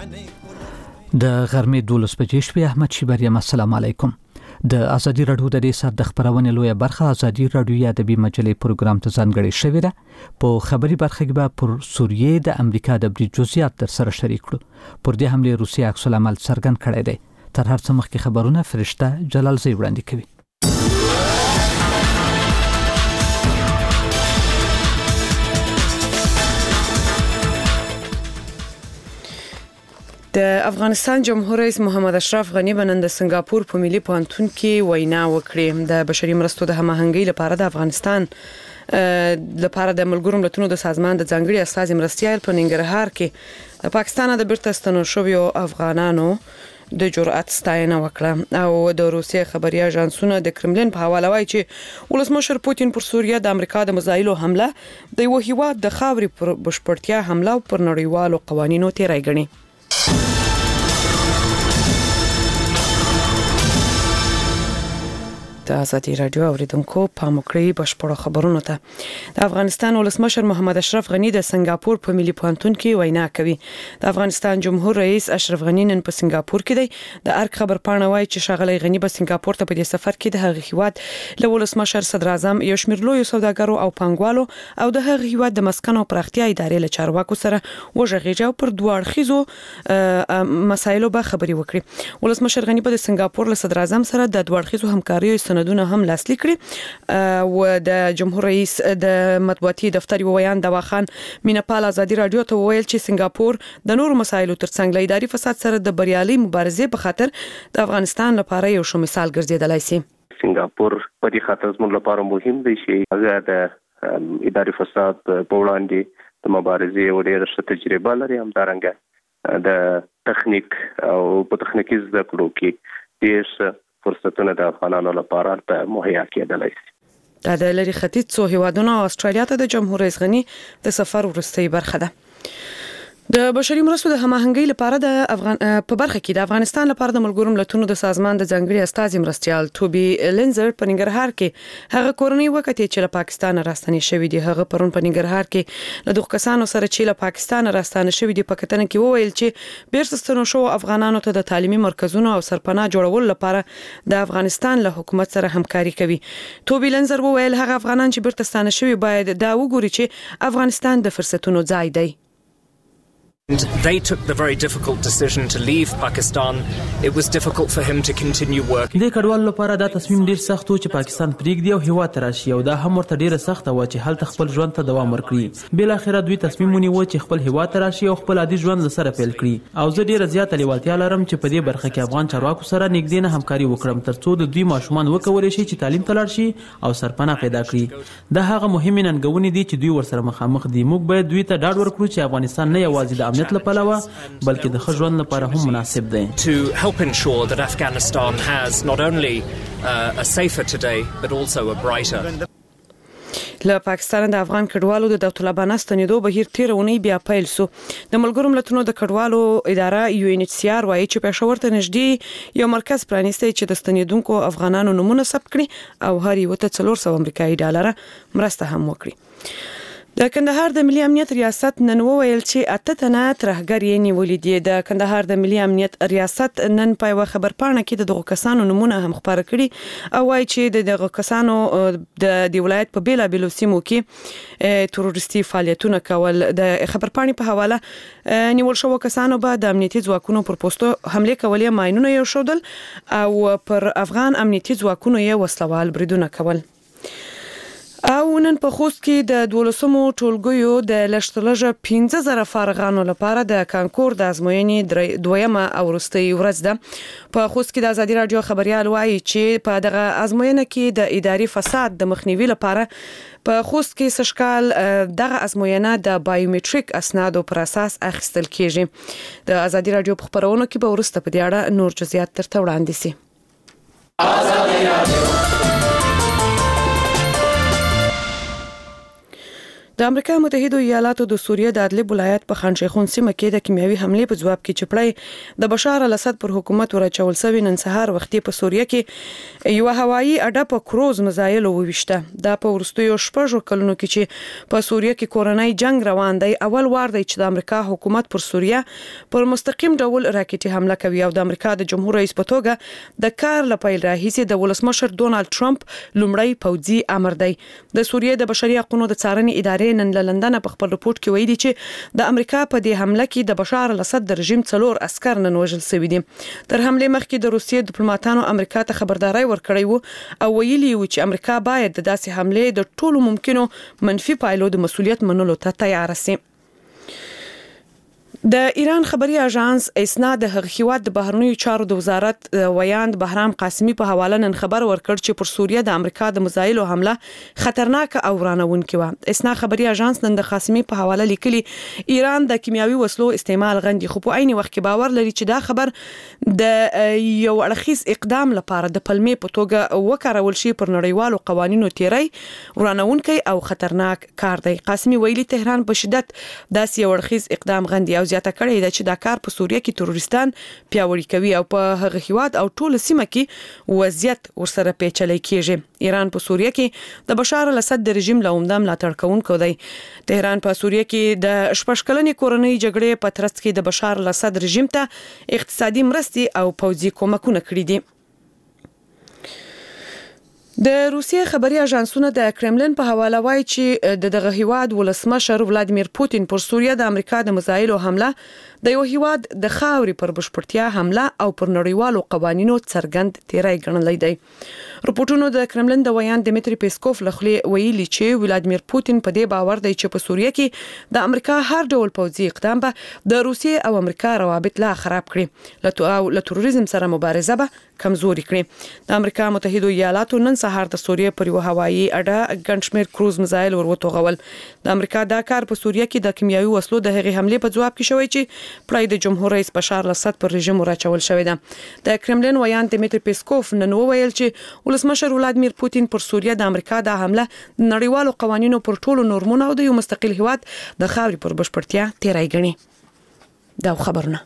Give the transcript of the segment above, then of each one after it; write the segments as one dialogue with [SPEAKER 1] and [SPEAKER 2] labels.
[SPEAKER 1] د غرمې 12 بجې شوې. احمد شیبریم، السلام علیکم. د ازادي رادیو د دې سات د خبرونې لویه برخه ازادي رادیو یا ادبي مجلې پروګرام ته ځانګړې شوې ده. په خبري برخه کې به پر سوریې د امریکا د برید جزئیات در سره شریک کړو. پر دې حمله روسیه عکس العمل څرګند کړی دی. تر هر څه مخکې خبرونه فرشته جلالزی وړاندې کوي.
[SPEAKER 2] د افغانستان جمهور رئیس محمد اشرف غنی نن د سنگاپور په ملي پوهنتون کې وینا وکړه. د بشري مرستو د هماهنګۍ لپاره د افغانستان لپاره د ملګرو ملتونو د سازمان د ځانګړي استازي مرستیال په ننګرهار کې د پاکستان د بیرته ستنو شویو افغانانو د جرأت ستاینه وکړه او د روسیې خبري اژانسونه د کرملین په حواله وایي چې ولسمشر پوتین پر سوریه د امریکا د مزایلو حمله د یو هیواد د خاورې پر بشپړتیا حمله پر نړیوالو قوانینو تیری ګڼي. د ازادي رادیو اوریدونکو پام وکړئ بشپړو خبرونو ته. د افغانستان ولسمشر محمد اشرف غنی د سنگاپور په ملي پوهنتون کې وینا کوي. د افغانستان جمهور رئیس اشرف غنی نن په سنگاپور کې دی. د ارګ خبر پاڼه وایي چې ښاغلی غنی به سنگاپور ته په دې سفر کې د هغه هیواد له ولسمشر صدر اعظم یو شمېر لوی سوداګرو او پانګوالو او د هغه هیواد د مسکن او پراختیا ادارې له چارواکو سره وژغېږي او پر دوه اړخیزو مسایلو به خبري وکړي. ولسمشر غنی په سنگاپور له صدر اعظم سره د دوه اړخیزو همکاریو سندونه هم لاسلیک کړي. و د جمهور رئیس د مطبوعاتي دفتر ویان دواخان مینپال ازادي رادیو ته ویل چې سنگاپور د نورو مسایلو ترڅنګ له اداري فساد سره د بریالي مبارزې په خاطر د افغانستان لپاره یو شو مثال ګرځیدلی شي.
[SPEAKER 3] سنگاپور په دې خاطر زموږ لپاره مهم دی چې هغه د اداري فساد په وړاندې د مبارزې او ډېر ښه تجربه لري. همدارنګه د تخنیک او په تخنیکي زده کړو کې ډېر فرصتونه د افغانانو لپاره مهیا کېدلی شي.
[SPEAKER 2] دا د لري ختیځ څو هیوادونو او استرالیا ته د جمهور رئیس غنی د سفر وروستۍ برخه ده. د بشري مرستو د هماهنګۍ لپاره د په برخه کې د افغانستان لپاره د ملګرو ملتونو د سازمان د ځانګړي استازي مرستیال توبي لینزر په ننګرهار کې هغه کورنۍ وکړي چې له پاکستان راستنې شوې دي. هغه پرون په ننګرهار کې له دوه کسانو سره چې له پاکستان راستنې شوې دي په کتنه کې وویل چې بیرته ستنو شو افغانانو ته د تعلیمي مرکزونو او سرپناه جوړولو لپاره د افغانستان له حکومت سره همکاري کوي. توبي لینزر وویل هغه افغانان چې بیرته ستنه شوي باید دا وګوري چې افغانستان د فرصتونو ځای دی.
[SPEAKER 4] They took the very difficult decision to leave Pakistan. It was difficult for him to continue working.
[SPEAKER 5] د کډوالو لپاره دا تصمیم ډیر سخت و چې پاکستان پریږدي او هیواد ته راشي او دا هم ورته ډیره سخته و چې هلته خپل ژوند ته دوام ورکړي. بل اخر دوی تصمیم ونیو چې خپل هیواد ته راشي او خپل عادي ژوند سره پیل کړي. او زه ډیره زیاته لیوالتیا لرم چې په دې برخه کې افغان چارواکو سره نږدې نه همکاري وکړم ترڅو د دوی ماشومان وکولای شي چې تعلیم ته لاړ شي او سرپناه پیدا کړي. دا هغه مهمه ننګونې دي چې دوی ورسره مخامخ دي. موږ باید دوی ته ډاډ ورکړو چې افغانستان نه یوازې د امنیت لپاره بلکې د ژوند لپاره هم مناسب دی.
[SPEAKER 4] To help ensure that Afghanistan has not only a safer today but also a brighter.
[SPEAKER 2] له پاکستان د افغان کډوالو د داوطلبانه ستنېدو بهیر تیر اونۍ بیا پیل شو. د ملګرو ملتونو د کډوالو اداره UNHCR وایي چې پېښور ته نږدې یو مرکز پرانیستی چې د ستنېدونکو افغانانو نمونه ثبت کړي او هر یو ته 400 امریکایي ډالر مرسته هم وکړي. د کندهار د ملي امنیت ریاست نن وویل چې 8 تنه ترهګر یې نیولې دي. د کندهار د ملي امنیت ریاست نن په یو خبر پاڼه کې دغه کسانو نمونه هم خبره کړي او وايي چې دغه کسانو د ولایت په بیلابیلو سیمو کې تروریستي فعالیتونه کول. د خبر پاڼې په حواله نیول شو کسانو به د امنیتي ځواکونو پر پوسټو حمله کولې، ماینونه یې شودل او پر افغان امنیتي ځواکونو یې وسلوال بریدونه کول. او نن په خوست کې د 12مو ټولګیو د لشتلجه 15000 فارغانو لپاره د کانکور د ازموینې دویمه او وروستۍ ورځ ده. په خوست کې د ازادي رادیو خبريال وایي چې په دغه ازموینه کې د اداري فساد د مخنیوي لپاره په خوست کې سشکال دغه ازموینه د بایومټریک اسنادو پر اساس اخیستل کیږي. د ازادي رادیو په خبرونو کې به ورسته په دې اړه نور جزئیات ترته وړاندې شي. ازادي رادیو د امریکا متحده ایالاتو د سوریه د ادلب ولایت په خان شیخون سیمه کې د کیمیاوي حمله په جواب کې چپړای د بشار الاسد پر حکومت ورچول شوی نن سهار وختي په سوریه کې یو هوایی اډه په کروز مزایل وويشته دا په ورستیو شپږ کلونو کې چې په سوریه کې کورونای جنگ روان دی اول وار دی چې د امریکا حکومت پر سوریه پر مستقیم ډول راکټي حمله کوي او د امریکا د جمهور رئیس په توګه د کار لپاره راهیسي د ولسمشر ډونالد ټرمپ لومړی پوځي امر دی د سوریه د بشري حقوقو د څارنې ادارې نن لندن په خپل رپورت کې ویلي چې د امریکا په دې حمله کې د بشار الاسد د رژیم 4 عسكر نن وژل شوي دي تر حمله مخکې د روسیې ډیپلوماټانو امریکا ته خبرداري ورکړې وو او ویلي وو چې امریکا باید د داسې حمله د ټولو ممکنو منفي پایلو د مسؤلیت منلو ته تیار شي د ایران خبري اژانس اسنا د هغوی د بهرنیو چارو د وزارت ویاند بهرام قاسمی په حواله نن خبر ورکړ چې پر سوریه د امریکا د مزایلو حمله خطرناک او رانونکې و اسنا خبري اژانس نن د قاسمی په حواله لیکلي ایران د کیمیاوي وسلو استعمال غندي خو په عین وخت کې باور لري چې دا خبر د یو اړخیز اقدام لپاره د پلمې په توګه وکړول شي پر نړیوالو قوانینو تیری ورانونکې او خطرناک کار دی قاسمی ویلي تهران په شدت داسې یو اړخیز اقدام غندي او زیاته کړې ده چې دا کار په سوریه کې تروریستان پیاوړي کوي او په هغه هیواد او ټول سیمه کې وضعیت ورسره پیچلې کیږي ایران په سوریه کې د بشار الاسد د رژیم لومدم ملاتړ کوونکی دی تهران په سوریه کې د شپږکلنې کورنۍ جګړې په ترڅ کې د بشار الاسد رژیم ته اقتصادي مرستې او پوځي کومکونه کړې دي د روسیې خبري اژانسونه د کرملین په حواله وایي چې دغه هیواد ولسمشر ولادیمیر پوتین پر سوریه د امریکا د مزایلو حمله د یو هیواد د خاوري پر بشپړتیا حمله او پر نړیوالو قوانینو څرګند تیری ګڼلی دی رپورټونو د کرملین د ویان دمیتری پیسکوف لخوا ویلي چې ولادیمیر پوتین په دې باور دی چې په سوریه کې د امریکا هر ډول پوځي اقدام به د روسیې او امریکا روابط لا خراب کړي له تروریزم سره مبارزه به کمزوري کړي د امریکا متحده ایالاتو نن سهار د سوریه پر یو هوایی اډه ګنشمیر کروز میزایل وروتوغول د امریکا دا کار په سوریه کې د کیمیاوي وسلو د هغې حمله په جواب کې شوی چې پړای د جمهور رئیس بشار الاسد پر رژیم راچول شوی ده د کرملین ویان دمیتری پیسکوف نن وویل چې ولسمشر ولادیمیر پوتین پر سوریه د امریکا د حمله نړیوالو قوانینو پر ټولو نورمونو او د یو مستقل هیواد د خاوري پر بشپړتیا تیری ګڼي دا خبرونه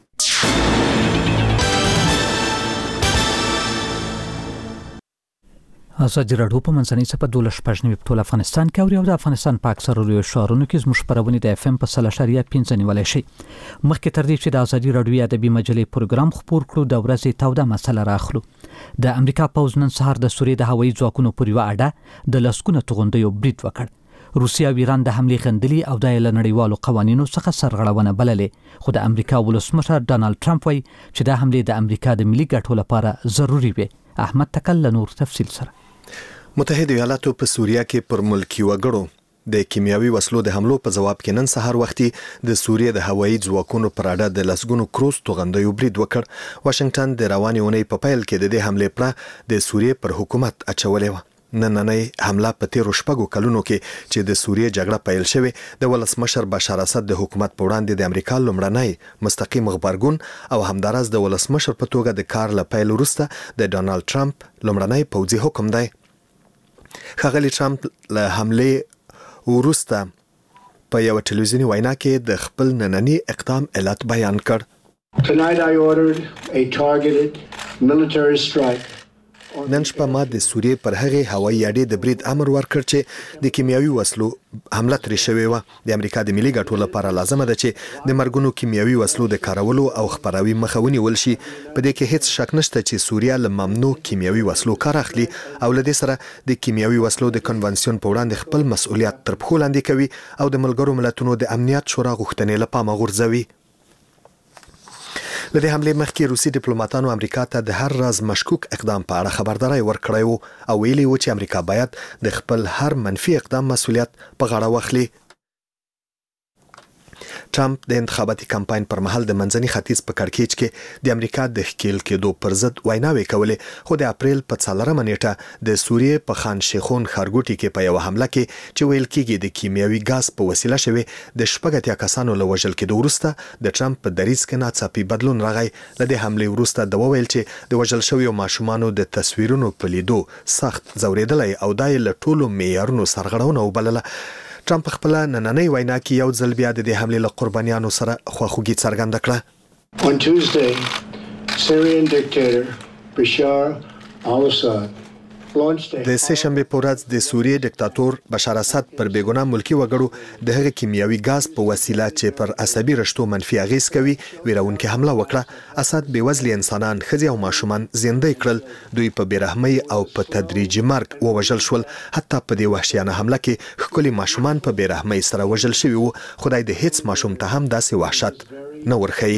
[SPEAKER 1] ازادي راډیو په منځنۍ صفحه 12 په ټول افغانستان کې او د افغانستان په اکثرو لویو ښارونو کې زموږ خبرونه د اف ام په 3.5 نیولای شي مخکې تر دې چې د ازادي راډیو ادبي مجلې پروګرام خپور کړو د ورځې توده مسله راخلو د امریکا پوز نن سهار د سوریې د هوایي ځواکونو پر یو اډه د لسکونه توغندیو برید وکړ روسیا او ایران د حمله غندلي او د نړیوالو قوانینو څخه سرغړونه بللې خو د امریکا ولسمشر ډونالد ټرمپ وایي چې د حمله د امریکا د ملي ګټو لپاره ضروری وي احمد تکل نور تفصیل سره
[SPEAKER 6] متحده ایالاتو په سوریه کې پر ملکی وګړو د کیمیاوي وسلو د حملو په جواب کې نن سهار وختي د سوریې د هوایي ځواکونو پر اډه د لسګونو کروز توغندیو برید وکړ واشنگټن د روانې اونۍ په پیل کې د دې حملې پر د سوریې پر حکومت اچولې و نننۍ حمله په تیرو شپږو کلونو کې چې د سوریې جګړه پیل شوه د ولسمشر بشار اسد د حکومت په وړاندې د امریکا لومړنۍ مستقیم خبرګون او همدارس د ولسمشر په توګه د کار لپاره وروسته د ډونالد ټرمپ لومړنۍ پوځي حکم دی ښاغلي ټرمپ له حمله وروسته په یو ټلویزیوني وینا کې د خپل نننی اقدام علت بیان کړ
[SPEAKER 7] Tonight I ordered a targeted military strike
[SPEAKER 6] نن شپه ما د سوریې پر هغه هوایي اډې د برید امر ورکړ چې د کیمیاوي وسلو حمله ترې شوې و د امریکا د ملي ګټو لپاره لازمه ده چې د مرګونو کیمیاوي وسلو د کارولو او خپراوي مخه ونیول شي په دې کې هیڅ شک نشته چې سوریا له ممنوع کیمیاوي وسلو کار اخلي او له دې سره د کیمیاوي وسلو د کنونسیون په وړاندې خپل مسؤلیت تر پښو لاندې کوي او د ملګرو ملتونو د امنیت شورا غوښتنې له پامه غورځوي لدې حمله مخکې روسي ډیپلوماټانو امریکا ته د هر راز مشکوک اقدام په اړه خبرداري ورکړی او ویلي و چې امریکا باید د خپل هر منفي اقدام مسؤلیت په غاړه واخلي ټرمپ د انتخاباتي کمپاین پر مهال د منځني ختیځ په کړکېچ کې د امریکا د ښکیل کېدو پر ضد ویناوې کولې خو د اپریل په 4 نیټه د سوریې په خان شیخون ښارګوټي کې په یو حمله کې چې ویل کېږي د کیمیاوي غاز په وسیله شوی د شپږ کسانو له وژل کېدو وروسته د ټرمپ په دریځ کې ناڅاپي بدلون راغی له دې حملې وروسته د وویل چې د وژل شویو ماشومانو د تصویرونو په لیدو سخت ځورېدلی او دای له ټولو معیارونو سرغړونه وبلله ټرمپ خپل نننۍ وینا کې یو ځل بیا د حملې له قربانیانو سره خواخوږي څرګنده کړه.
[SPEAKER 7] On Tuesday, Syrian dictator Bashar al-Assad
[SPEAKER 6] د سهشنبه په ورځ د سوریې ډیکټاتور بشار اسد پر بیګناه ملکی وګړو د هغه کیمیاوي غاز په وسیله چې پر عصبي رشتو منفي اغیز کوي ویرونکې حمله وکړه. اسد بېوزلي انسانان، ښځې او ماشومان زندې کړل. دوی په بیرحمۍ او په تدریجي مرګ ووژل شول. حتی په دې وحشیانه حمله کې ښکلي ماشومان په بیرحمۍ سره وژل شوي وو. خدای د هیڅ ماشوم ته هم داسې وحشت نه ورښیي.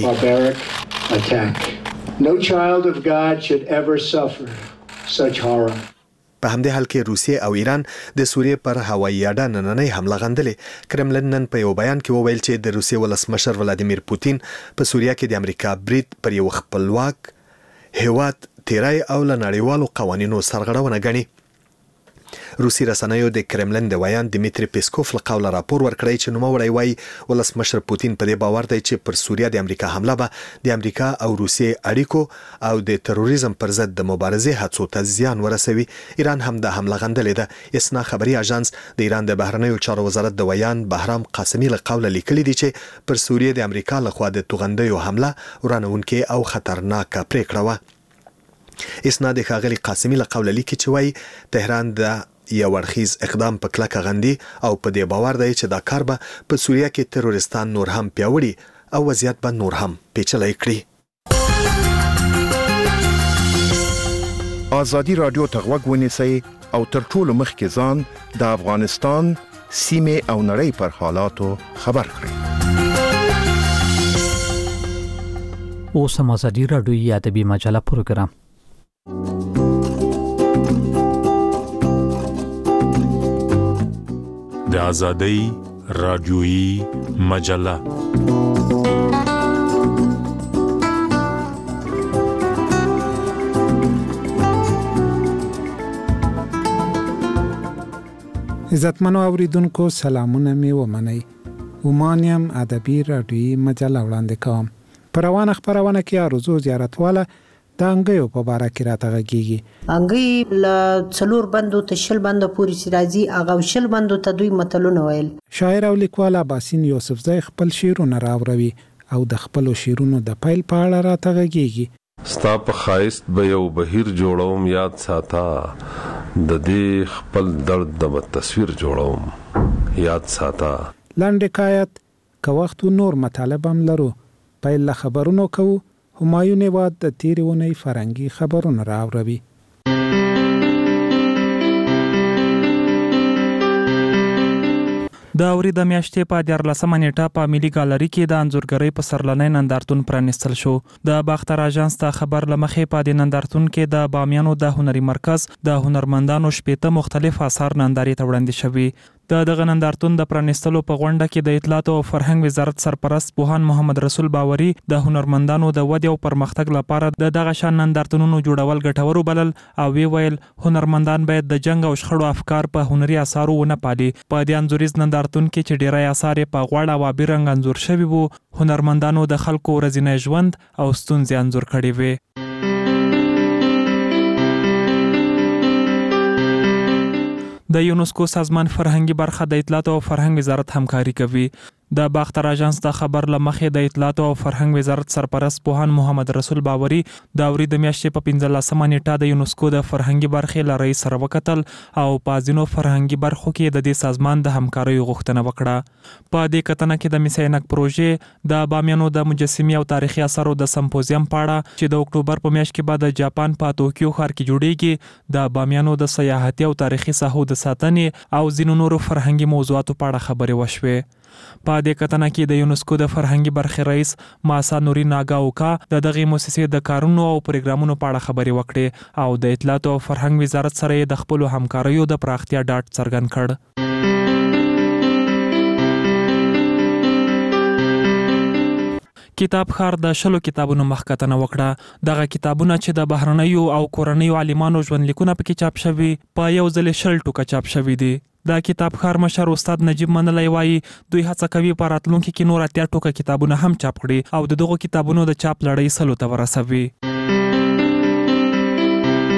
[SPEAKER 7] No child of God should ever suffer such horror.
[SPEAKER 6] په همدې حال کې روسیې او ایران د سوریې پر هوایي اډه نننۍ حمله غندلې. کرملن نن په یو بیان کې وویل چې د روسیې ولسمشر ولادیمیر پوتین په سوریه کې د امریکا برید پر یو خپلواک هیواد تیرای او له نړیوالو قوانینو سرغړونه ګڼي. روسي رسنیو د کرملن د ویان دمیتری پیسکوف له قوله راپور ورکړی چې نوموړی وایي ولسمشر پوتین په دې باور دی چې پر سوریه د امریکا حمله به د امریکا او روسیې اړیکو او د تروریزم پر ضد د مبارزې هڅو ته زیان ورسوي. ایران هم د حمله غندلې ده. اسنا خبري اژانس د ایران د بهرنیو چارو وزارت د ویان بهرام قاسمي له قوله لیکلي دي چې پر سوریه د امریکا لخوا د توغندیو حمله ورانونکې او خطرناکه پریکړه وه. اسنا د ښاغلي قاسمي له قوله لیکي چې وایي تهران د یو اړخیز اقدام په کلکه غندي او په دې باور دی چې دا کار به په سوریه کې تروریستان نور هم پیاوړي او وضعیت به نور هم پیچلی کړي.
[SPEAKER 8] ازادي رادیو ته غوږ ونیسئ او تر ټولو مخکې ځان د افغانستان سیمې او نړۍ پر حالاتو خبر کړئ.
[SPEAKER 1] اوس هم ازادي رادیو ادبي مجله پروګرام.
[SPEAKER 9] د آزادۍ رادیویی مجله.
[SPEAKER 10] عزتمنو اوریدونکو سلامونه می ومنئ. ومانیم ادبي رادیویی مجله وړاندې کوم. پر روانه خبرونه کې ارزو زیارتواله د انګیو په باره کې راته غږیږي.
[SPEAKER 11] انګی له څلور بندو ته شل بندو پورې چې راځي هغه شل بندو ته دوی متلونه ویل.
[SPEAKER 10] شاعر او لیکوال عباسین یوسفزی خپل شعرونه راوړوي او د خپلو شعرونو د پیل په اړه راته غږیږي.
[SPEAKER 12] ستا په ښایست به یو بهیر جوړوم یاد ساته، د دې خپل درد د تصویر جوړوم یاد ساته.
[SPEAKER 10] لنډ حکایت که وخت نور مطالب هم لرو. پیل له خبرونو کوو. همایون هیواد د تیرې اونۍ فرهنګي خبرونه راوړوي.
[SPEAKER 5] د اوري د میاشتې په 14 نیټه په ملي ګالري کې د انځورګرۍ په سرلنۍ نندارتون پرانیستل شو. د باختر اژانس ته خبر لمخې په د نندارتون کې د بامیانو د هنري مرکز د هنرمندانو 18 مختلف آثار نندارې ته وړاندې شوي. د دغه نندارتون د پرانیستلو په غونډه کې د اطلاعات او فرهنګ وزارت سرپرست پوهان محمد رسول باوري د هنرمندانو د ودې او پرمختګ لپاره د دغه شان نندارتونونو جوړول ګټور وبلل او ویل هنرمندان باید د جنگ او شخړو افکار په هنري آثارو ونه پالي. په دې انځوریز نندارتون کې چې ډیری آثار په غوړ او آبي رنګ انځور شوي وو، هنرمندانو د خلکو ورځنی ژوند او ستونزې انځور کړي وي. د یونسکو سازمان فرهنګي برخه د اطلاعات او فرهنګ وزارت همکاري کوي. د باختر اژانس د خبر لمخې د اطلاعات او فرهنګ وزارت سرپرست پوهان محمد رسول باوري د اوري د میاشتې په 15 نیټه د یونسکو د فرهنګي برخې لري سره وکتل او په ځینو فرهنګي برخو کې د دې سازمان د همکارۍ غوښتنه وکړه. په دې کتنه کې د میسینک پروژې د بامیانو د مجسمي او تاریخي اثارو د سمپوزیم پاړه چې د اکتوبر په میاشت کې بعد د جاپان په توکیو ښار کې جوړیږي، د بامیانو د سیاحتي او تاریخي ساحو د ساتنې او ځینو نورو فرهنګي موضوعاتو په اړه خبرې وشوې. په دې کتنه کې د یونسکو د فرهنګي برخې رئیس ماسا نوري ناګاوکا د دغه مؤسسې د کارونو او پروګرامونو په اړه خبرې وکړې او د اطلاعات او فرهنګ وزارت سره د خپل همکاریو د پراختیا ډاډ څرګند کړ. کتاب خار د شلو کتابونو مخکتنه وکړه. دغه کتابونه چې د بهرنیو او کورنیو عالمانو ژوندلیکونه پکې چاپ شوي په یو ځل شل ټوکه چاپ شوي دي. د کتاب خار مشر استاد نجیب منلی وایي دوی هڅه کوي په راتلونکي کې نور 80 ټوکه کتابونه هم چاپ کړي او دغه کتابونو د چاپ لړۍ سلو ته ورسوي.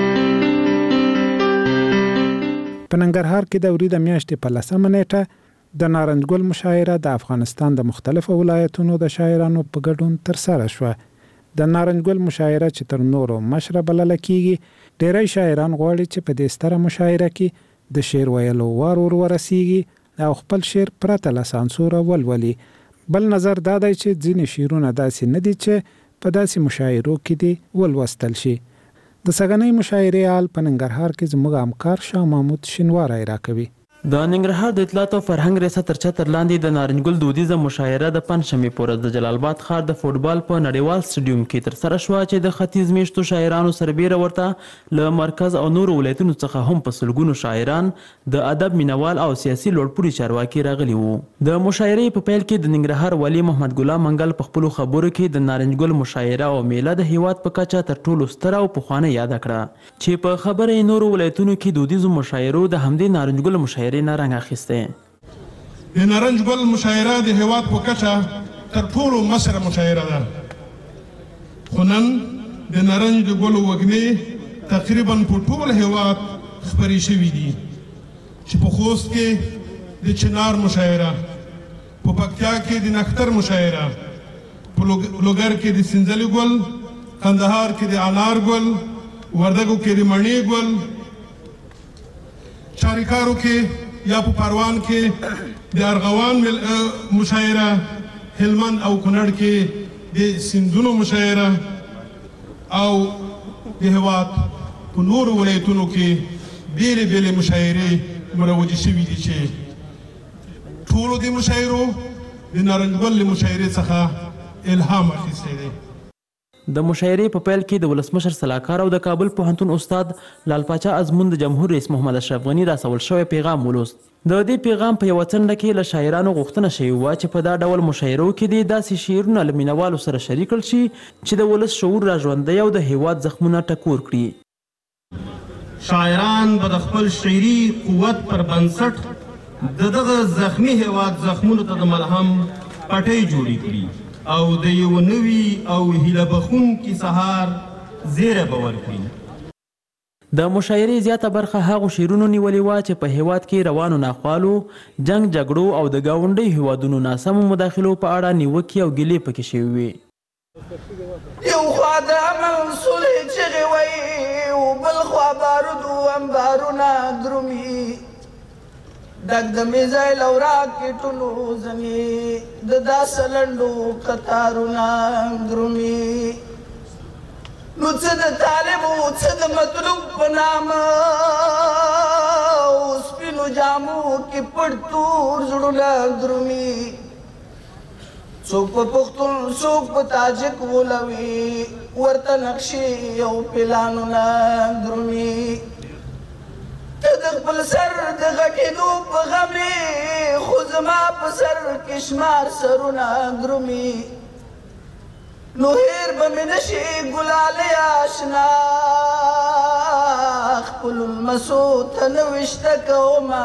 [SPEAKER 10] په ننګرهار کې د اوري د میاشتې په 10 نیټه د نارنج ګل مشاعره د افغانستان د مختلفو ولایتونو د شاعرانو په ګډون ترسره شوه. د نارنج ګل مشاعره چې تر نورو مشره بلل کیږي، ډیری شاعران غواړي چې په دې ستره مشاعره کې د شعر ویلو وار ورسیږي او خپل شعر پرته له سانسور ولولي. بل نظر دا دی چې ځینې شعرونه داسې نه دي چې په داسې مشاعرو کې دي ولوستل شي. د سږنۍ مشاعرې حال په ننګرهار کې زموږ همکار شاه محمود شینواری راکوي.
[SPEAKER 5] د ننګرهار د اطلاعات او فرهنګ ریاست تر چتر لاندې د نارنج ګل دودیزه مشاعره د پنځشنبې په ورځ د جلال آباد ښار د فوټبال په نړیوال سټیډیوم کې ترسره شوه چې د ختیځ میشتو شاعرانو سربیره ورته له مرکز او نورو ولایتونو څخه هم په سلګونو شاعران، د ادب مینوال او سیاسي لوړپوړي چارواکي راغلي وو. د مشاعرې په پیل کې د ننګرهار والي محمد ګلام منګل په خپلو خبرو کې د نارنج ګل مشاعره او میله د هیواد په کچه تر ټولو ستره او پخوانۍ یاده کړه چې په خبره یې نورو ولایتونو کې دودیزو مشاعرو د همدې نارنج ګل مشاعرې نه رنګ اخیستی.
[SPEAKER 13] د نارنج ګل مشاعره د هیواد په کچه تر ټولو مشره مشاعره ده، خو نن د نارنج ګلو وږمې تقریبا په ټول هیواد خپرې شوي دي، چې په خوست کې د چنار مشاعره، په پکتیا کې د نختر مشاعره، په لوګر کې د سنځلي ګل، کندهار کې د انار ګل، وردګو کې د مڼې ګل، چاریکارو کې یا په پروان کې د ارغوان مشاعره، هلمند او کونړ کې د سیندونو مشاعره او د هیواد په نورو ولایتونو کې بیلې بیلې مشاعرې مروجې شوي دي چې ټولو د مشاعرو د نارنج ګل له مشاعرې څخه الهام اخیستی دی.
[SPEAKER 5] د مشاعرې په پیل کې د ولسمشر سلاکار او د کابل پوهنتون استاد لال پاچا ازمون د جمهور رئیس محمد اشرف غني راسول شوی پیغام ولوست. د دې پیغام په یوه څنډه کې له شاعرانو غوښتنه شوې وه چې په دا ډول مشاعرو کې دې داسې شعرونه له مینوالو سره شریک کړل شي چې د ولس شعور راژوندی او د هیواد زخمونه ټکور کړي.
[SPEAKER 14] شاعران به د خپل شعري قوت پر بنسټ د دغه زخمي هیواد زخمونو ته د ملهم پټۍ جوړې کړي او د یو نوي او هیله بخونکي سهار زیری به ورکړي.
[SPEAKER 5] د مشاعرې زیاته برخه هغو شعرونو نیولې وه چې په هیواد کې روانو ناخوالو، جنګ جګړو او د ګاونډیو هیوادونو ناسمو مداخلو په اړه نیوکې او ګیلې پکې شوې وې.
[SPEAKER 15] یو خوا د امن صلح چغې وایي او بل خوا بارود و انبارونه درومي، ډک د میزایل او راکټونو زمې د داسې لنډو قطارونه درومي. نو څه د طالب او څه د مطلوب په نامه او سپینو جامو کې پټ تور زړونه درومي. څوک په پښتون څوک په تاجک ولوي، ورته نقشې او پلانونه درومي. ته د خپل سر د غټېدو په غم یې، خو زما په سر کې شمار سرونه درومي. نو هیر به مې نشي ګلالې آشنا، خپلو لمسو ته نوشته کومه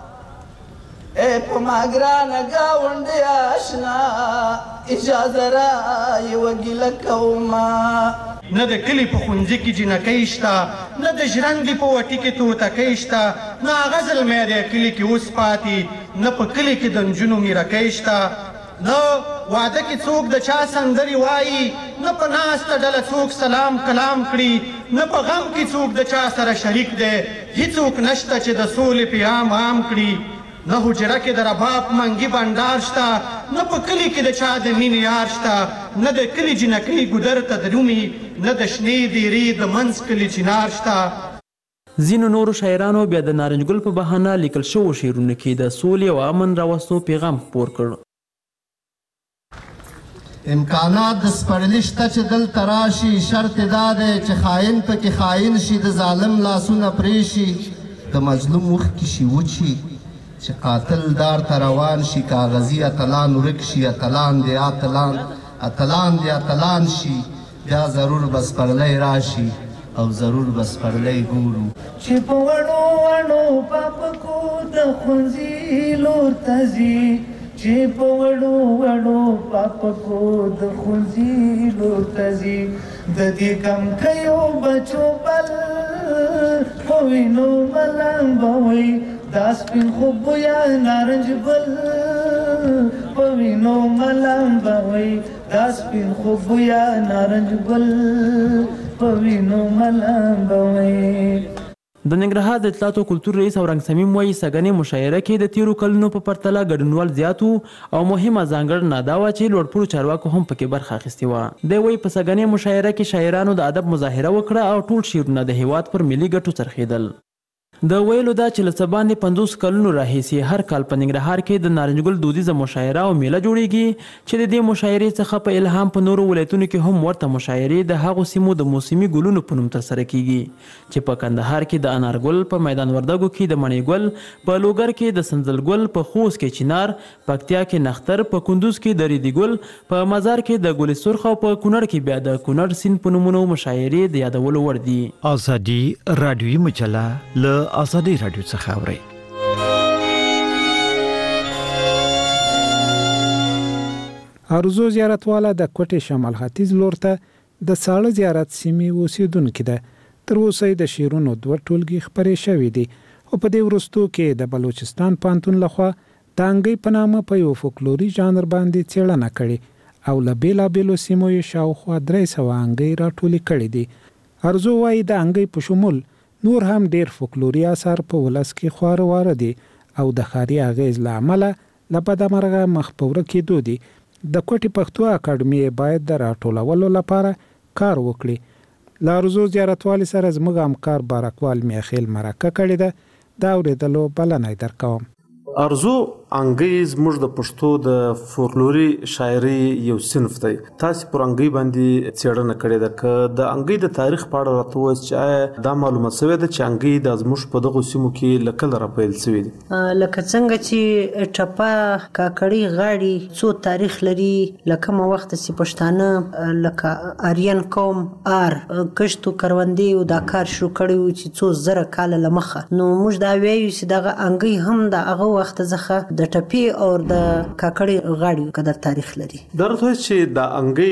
[SPEAKER 15] په ما ګرانه ګاونډې آشنا، اجازه را یوه ګیله کومه.
[SPEAKER 14] نه د کلي په ښوونځي کې جنکۍ شته، نه د ژرندې په وټي کې توتکۍ شته، نه هغه زلمی دی کلي کې اوس پاتې، نه په کلي کې د نجونو میرکۍ شته، نه واده کې څوک د چا سندرې وایي، نه په ناسته ډله څوک سلام کلام کړي، نه په غم کې څوک د چا سره شریک دی، هیڅوک نشته چې د سولې پیغام عام کړي. نه حجره کې د رباب منګي بنډار شته، نه په کلي کې د چا د مینې یار شته، نه د کلي جنکۍ ګودر ته درومي، نه د شنې دیرې د منځ کلي چنار شته.
[SPEAKER 5] ځینو نورو شاعرانو بیا د نارنج ګل په بهانه لیکل شوو شعرونو کې د سولې او امن راوستو پیغام خپور کړ.
[SPEAKER 16] امکانات د سپړلي شته چې دلته راشي، شرط دا دی چې خاین پکې خاین شي، د ظالم لاسونه پرې شي، د مظلوم مخکې شي وچي، چې قاتل دار ته روان شي، کاغذي اتلان ورک شي، اتلان دی اتلان شي، بیا ضرور به سپرلی راشي او ضرور به سپرلی ګورو.
[SPEAKER 15] چې په وړو وړو پاپکو د ښوونځي لور ته ځي، چې په وړو وړو پاپکو د ښوونځي لور ته ځي، د دې کمکیو بچو بل په وینو ملنګ به وي، دا سپین خوب یا نارنج ګل په وینو ملام بوي دا سپین خوب یا نارنج ګل په وینو ملام بوي.
[SPEAKER 5] د ننګرهار د اطلاعات او کلتور رئیس اورنګ سمیم وایي سږنۍ مشاعره کې د تیرو کلونو په پرتله ګډونوال زیات او مهمه ځانګړنه دا وه چې لوړپوړو چارواکو هم پکې برخه اخیستې وه. دی وایي په سږنۍ مشاعره کې شاعرانو د ادب مظاهره وکړه او ټول شعرونه د هیواد پر ملي ګټو څرخېدل. د ویلو دا چې له څه باندې 50 کلونو راهیسې هر کال په ننګرهار کې د نارنج ګل دودیزه مشاعره او میله جوړیږي چې د دې مشاعرې څخه په الهام په نورو ولایتونو کې هم ورته مشاعرې د هغو سیمو د موسمي ګلونو په نوم ترسره کیږي چې په کندهار کې د انارګل، په میدان وردګو کې د مڼې ګل، په لوګر کې د سنځل ګل، په خوست کې چنار، پکتیا کې نختر، په کندوز کې د ریدي ګل، په مزار کې د ګل سرخ او په کونړ کې بیا د کونړ سیند په نومونو مشاعرې د یادولو وړ دي.
[SPEAKER 1] ازادي رادیوي مجله له ازادي رادیو څخه اورئ.
[SPEAKER 10] ارزو زیارتواله د کوټې شمال ختیځ لور ته د ساړه زیارت سیمې اوسیدونکې ده. تر اوسه د شیرونو 2 ټولګي خپرې شوې دي او په دې وروستو کې د بلوچستان پوهنتون لخوا د انګی په نامه په یو فولکلوري ژانر باندې څېړنه کړې او له بېلابېلو سیمو یې شاوخوا 300 انګی راټولې کړې دي. ارزو وایي د انګی په شمول نور هم ډیر فولکلوري آثار په ولس کې خواره واره دي او د ښاري اغیز له امله له بدمرغه مخ په وړه کېدو دي. د کوټې پښتو اکاډمي باید د راټولولو لپاره کار وکړي. له ارزو زیارتوالي سره زموږ همکار بارکوال میخیل مرکه کړې ده. دا اورېدلو بلنه درکوم.
[SPEAKER 17] ارزو انګی زموږ د پښتو د فولکلوري شاعري یو صنف دی. تاسو پر انګی باندې څېړنه کړې ده که د انګی د تاریخ په اړه راته ووایئ چې دا معلومه شوې ده چې انګی د زموږ په دغو سیمو کې له کله راپیل شوي دي؟
[SPEAKER 11] لکه څنګه چې ټپه، کاکړي، غاړي څو تاریخ لري، له کومه وخته چې پښتانه لکه آریان قوم کشت او کروندې او دا کار شروع کړی و چې څو زره کاله له مخه، نو موږ دا وایو چې دغه انګی هم د هغه وخت څخه د ټپې او د کاکړي غاړي قدر تاریخ لري.
[SPEAKER 17] دا راته چې د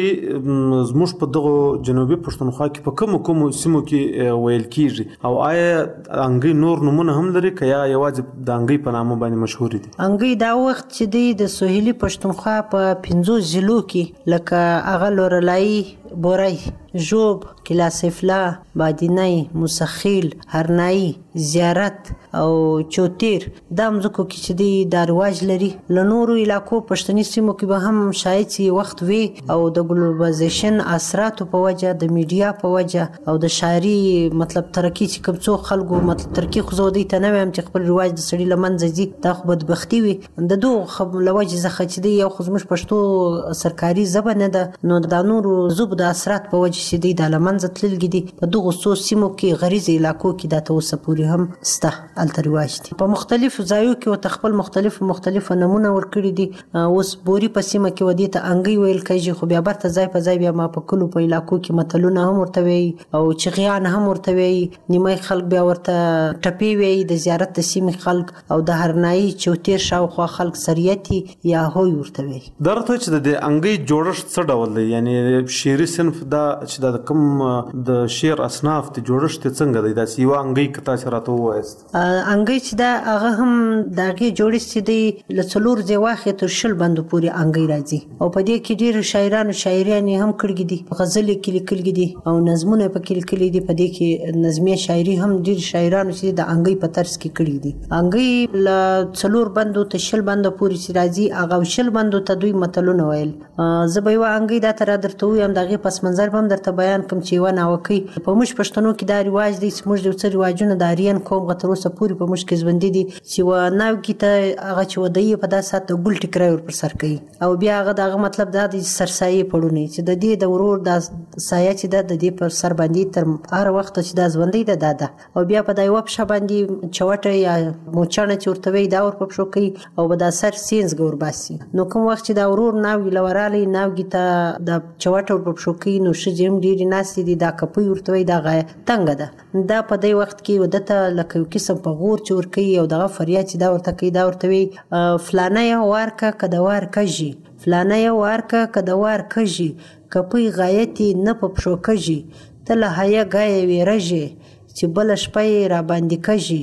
[SPEAKER 17] انګی زموږ په دغو جنوبي پښتونخوا کې په کومو سیمو کې ویل کیږي او آیا انګی نور نومونه هم لري که یا یوازې د انګی په نامه باندې مشهور دي؟
[SPEAKER 11] انګی دا وخت چې دی د سوهیلي پښتونخوا په 5 ضلعو کې لکه هغه لورلای، بورای، ژوب، کلاسفلا، بادینی، موسخیل، هرنایی، زیارت او چوتیر دا مځکو کې چې دی دا رواج لري. له نورو علاقو پښتني سیمو کې به هم شاید چې وخت وي او د ګلوبلایزیشن اثراتو په وجه، د میډیا په وجه او د شاعري مطلب ترقي چې کوم څو خلکو مطلب ترقي خو زه دې ته نه وایم چې خپل رواج د سړي له منځه ځي، دا خو بدبختي وي. د دغو له وجې څخه چې دی یو خو زموږ پښتو سرکاري ژبه نه ده، نو د نورو ژبو د اثرات په وجه چې دی دا له منځه تللي دي. په دغو څو سیمو کې غریزي علاقو کې دا تر اوسه پورې هم سته هلته رواج دي. په مختلفو ځایو کې ورته خپل مختلفو نمونه ورکړي دي. اوس بوري په سیمه کې ودې ته انګی ویل کېږي، خو بیا برته ځای په ځای بیا ما په کلو په علاقو کې متلونه هم ورته وایي او چغیان هم ورته وایي. نیمای خلک بیا ورته ټپې وایي، د زیارت د سیمې خلک او د هرنایي چوتیر شاوخوا خلک سریتي یا هوی ورته وایي.
[SPEAKER 17] دا راته چې د انګی جوړښت څه ډول دی؟ یعنی شعري صنف دا چې د کوم د شعر اصناف د جوړښت څنګه دی؟ داسې یوه انګی که تاسو راته ووایاست.
[SPEAKER 11] انګی چې دا هغه هم د هغې جوړښت چې دی له 4 زیواخې تر 20 بندو پورې انګی راځي او په دې کې ډېرو شاعرانو شاعریانې هم کړي دي، غزل یې کې لیکلي دي او نظمونه یې پکې لیکلي دي. په دې کې نظمیه شاعري هم ډېر شاعرانو چې د انګی په طرز کې کړي دي. انګی له 4 بندو تر 20 بندو پورې چې راځي، هغه 20 بندو ته دوی متلونه ویل. زه به یوه انګی دا ته را درته ووایم، د هغې پس منظر به هم درته بیان کړم چې یوه ناوکۍ په موږ پښتنو کې دا رواج دی چې موږ د یو څه رواجونه د آریان قوم تر اوسه پورې په موږ کې ژوندي دي چې یوه ناوکۍ ته هغه چې واده یې په داسې ساعت د ګل ټیکری ور پر سر کوي او بیا هغه د هغه مطلب دا دی سرسایې پړونی چې د دې د ورور دا سایه چې ده د دې پر سر باندې تر هر وخت چې دا ژوندی ده دا ده او بیا په دا یوه پښه باندې چوټه یا موچڼه چې ورته وایي دا ور په پښو کوي او به دا سر سینځګه ورباسي. نو کوم وخت چې دا ورور ناوګي له ورالی ناوګي ته دا چوټه ور په پښو کوي نو ښځې هم ډېرې ناستې دي، دا کپۍ ورته وایي دا تنګه ده. دا په دې وخت کې واده ته لکه یو قسم په غور چې ورکوي او دغه فریاد چې دا ورته کوي دا ورته وایي فلانه وارکه که د وار کږي، فلانه وارکه که د وار کږي، کپۍ غایتې نه په پښو کږي، ته له حیا ګایه ویرژې چې بله شپه یې راباندې کږي،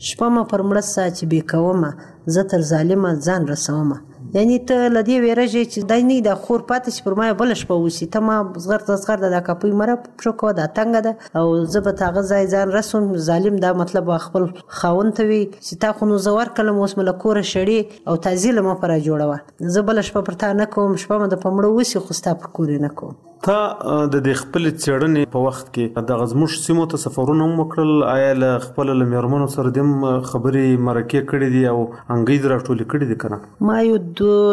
[SPEAKER 11] شپه ما پر مړه سا چې بې کومه زه تر ظالمه ځان رسومه. یعنی ته له دې ویرېږې چې دی نه د خور پاتې چې پر ما بله شپه وسي، ته ما زغر د دا کاپۍ مره پښو کوه، دا تنګه ده او زه به ته هغه ځای ځان رسوم. ظالم دا مطلب خپل خاوند ته وي چې تا خو نو زه ورکړلم، اوس مې له کوره شړې او تازي له ما په را جوړوه، زه بله شپه پر تا نه کوم، شپه مې د په مړه وسي خو ستا پر کور یې نه کوم.
[SPEAKER 17] تا د دې خپلې څېړنې په وخت کې دغه زموږ سیمو ته سفرونه هم وکړل، آیا له خپلو له مېرمنو سره دې هم خبرې مرکې کړې دي او انګۍ دې راټولې کړې دي که نه؟
[SPEAKER 11] ما یو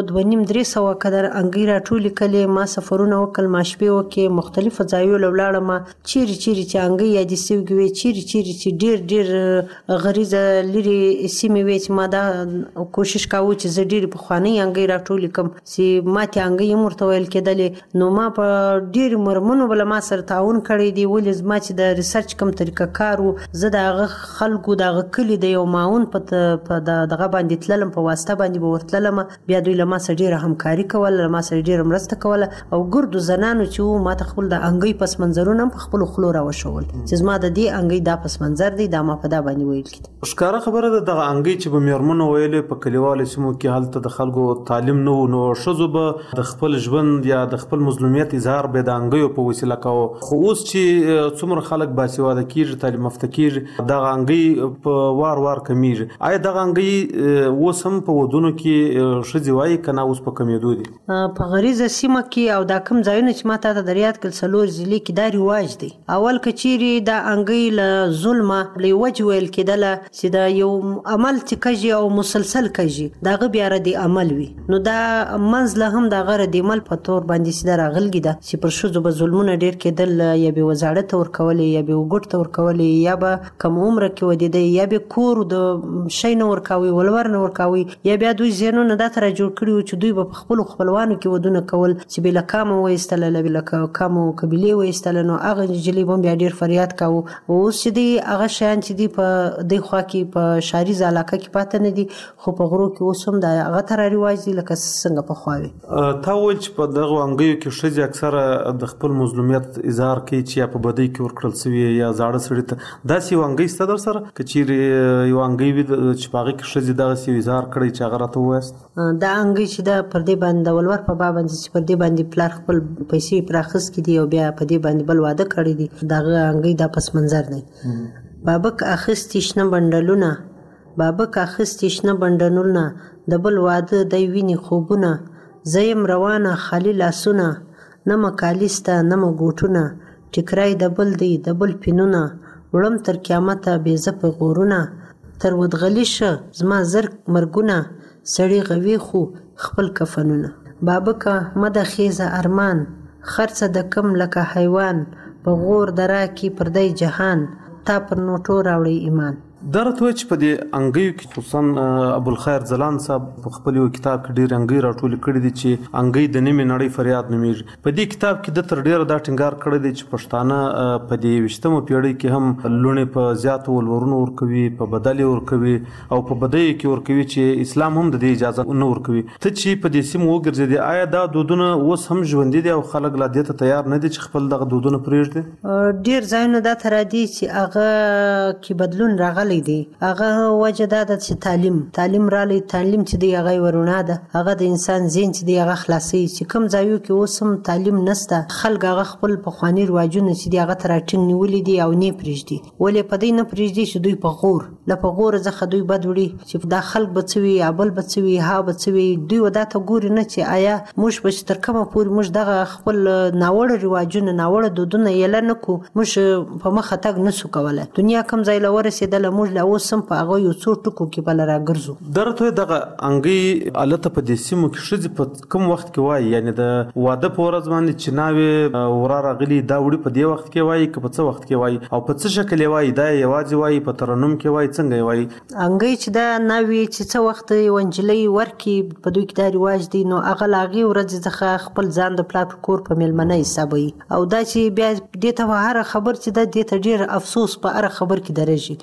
[SPEAKER 11] 2.5-3 قدر انګۍ راټولې کړې، ما سفرونه وکړل، ما شپې وکړې، مختلفو ځایو له ولاړم، چیرې چې انګۍ یادې سوي وې، چیرې چې ډېر غریزه لرې سیمې وې چې ما دا کوشش کاوه چې زه ډېرې پخوانۍ انګۍ راټولې کړم چې ماتې انګۍ هم ورته ویل کېدلې. نو ما په ډېرو مرمنو بله ما سره تعاون کړی دی، ولې زما چې د ریسرچ کوم طریقه کار و، زه د هغه خلکو د هغه کلي د یو معاون په دغه باندې تللم، په واسطه باندې به ورتللم، بیا دوی له ما سره ډېره همکاري کوله، له ما سره ډېره مرسته کوله او ګردو زنانو چې وو ما ته خپل د انګۍ پس منظرونه هم په خپلو خولو راوښول چې زما د دې انګۍ دا پس منظر دی، دا ما په دا باندې ویل کېده.
[SPEAKER 17] ښکاره خبره ده دغه انګۍ چې به مېرمنو ویلې په کلیوالو سیمو کې هلته د خلکو تعلیم نه و، نو ښځو به د خپل ژوند یا د خپل مظلومیت اظهار به د انګیو په وسیله کوو. خو اوس چې څومره خلک باسواده کېږي، تعلیم یافته کېږي، دغه انګۍ په وار کمیږي. آیا دغه انګۍ اوس هم په ودونو کې ښځې وایي که نه اوس په کمېدو دي؟
[SPEAKER 11] په غریزه سیمه کې او دا کوم ځایونه چې ما ته در یاد کړل 4 ضلعې کې دا رواج دی. اول که چیرې دا انګۍ له ظلمه له وجې ویل کېدله چې دا یو عمل چې کږي او مسلسل کږي د هغه بیا ردي عمل وي، نو دا منځ له هم د هغه ردي عمل په طور باندې سیده راغلګي ده چې پر ښځو به ظلمونه ډېر کېدل، یا به وزاړه ته ورکولې، یا به وګټ ته ورکولې، یا به کم عمره کې ودېدی، یا به کور د شی نه ورکوي، ولور نه ورکوي، یا بیا دوی ذهنونه دا ته را جوړ کړي وو چې دوی به په خپلو خپلوانو کې ودونه کول چې بې له کامه وایستله، له بې له کامو قبیلې وایستله، نو هغه نجلۍ به هم بیا ډېر فریاد کاوه. اوس چې دی هغه شیان چې دي په دې خوا کې په ښاریزه علاقه کې پاته نه دي، خو په غرو کې اوس هم د هغه ته را رواج دي لکه څنګه پخوا وي.
[SPEAKER 17] تا وویل چې په دغو انګیو کې ښځې اکثره د خپل مظلومیت اظهار کوي چې یا په بدۍ کې ورکړل سوي یا زاړه سړي ته. داسې یو انګۍ شته در سره که چیرې یو انګۍ وي چې په هغې کې ښځې دغسې یو اظهار کړی چې هغه راته ووایاست؟
[SPEAKER 11] دا انګۍ چې ده پر دې باندې د ولور په باب باندې چې پر دې باندې پلار خپل پیسې پرې اخیستې دي او بیا په دې باندې بل واده کړی دی، د هغه انګۍ دا پس منظر دی. بابک اخیستې شنه بنډلونه، بابک اخیستې شنه بنډلونه، د بل واده دی ویني خوبونه، زه یم روانه خالي لاسونه، نه مکالیسته نه مګوټونه، ټیکرای د بل دی د بل پینونه، وړم تر قیامته بې زه په غورونه، تر ودغلي شه زما زر مرګونه، سړی غوي خو خپل کفنونه. بابکه مده خیزه ارمان، خرڅه د کم لکه حیوان، په غور درا کې پردی جهان، تا پر نوټو راوړی ایمان.
[SPEAKER 17] دا راته وایي چې په دې انګیو کې خصوصا ابوالخیر ځلان صاحب په خپل یو کتاب کې ډېرې انګۍ راټولې کړي دي چې انګۍ د نیمې نړۍ فریاد نومیږي. په دې کتاب کې د تر ډېره دا ټینګار کړی دی چې پښتانه په دې 20مه پیړۍ کې هم لوڼې په زیاتو ولورونو ورکوي، په بدل یې ورکوي او په بدیو کې ورکوي چې اسلام هم د دې اجازه نه ورکوي. ته چې په دې سیمه وګرځېدې آیا دا دودونه اوس هم ژوندي دي او خلک لا دې ته تیار نه دي چې خپل دغه دودونه پرېږدي؟
[SPEAKER 11] ډېر ځایونه دا ته راځي چې هغه کې بدلون راغلی دی. هغه وجه دا ده چې تعلیم رالی، تعلیم چې دی هغه ورونه ده، هغه د انسان ذهن چې دی هغه خلاصوي. چې کوم ځایو کې اوس هم تعلیم نشته، خلک هغه خپل پخواني رواجونه چې دی هغه ته راټینګ نیولي دي او نه پرېږدي. ولې په دې نه پرېږدي چې دوی په غور له په غوره څخه دوی بد وړي چې دا خلک به څه وي، یا بل به څه وي، ها به څه وي. دوی دا ته ګوري نه چې آیا موږ به چې تر کومه پورې موږ دغه خپل ناوړه رواجونه ناوړه دودونه یله نه کړو، موږ په مخه تګ نشو کولی. دنیا کوم ځای له ورسېدله، موږ له اوس هم په هغه یو څو ټکو کې بله راګرځو.
[SPEAKER 17] دا راته دغه انګۍ هلته په دې سیمو کې ښځې په کوم وخت کې وایي؟ یعنې د واده په ورځ باندې چې ناوې ورا راغلي دا وړي په دې وخت کې وایي که په څه وخت کې وایي او په څه شکل یې وایي؟ دا یې یوازې وایي په ترنم کې وایي څنګه یې وایي؟
[SPEAKER 11] انګۍ چې دا ناوې چې څه وخت یوه نجلۍ ورکړي په دوی کې دا رواج دی، نو هغه له هغې ورځې څخه خپل ځان د پلار په کور په مېلمنه حسابوي. او دا چې بیا دې ته هره خبر چې ده دې ته ډېر افسوس په هره خبر کې درېږي. که څه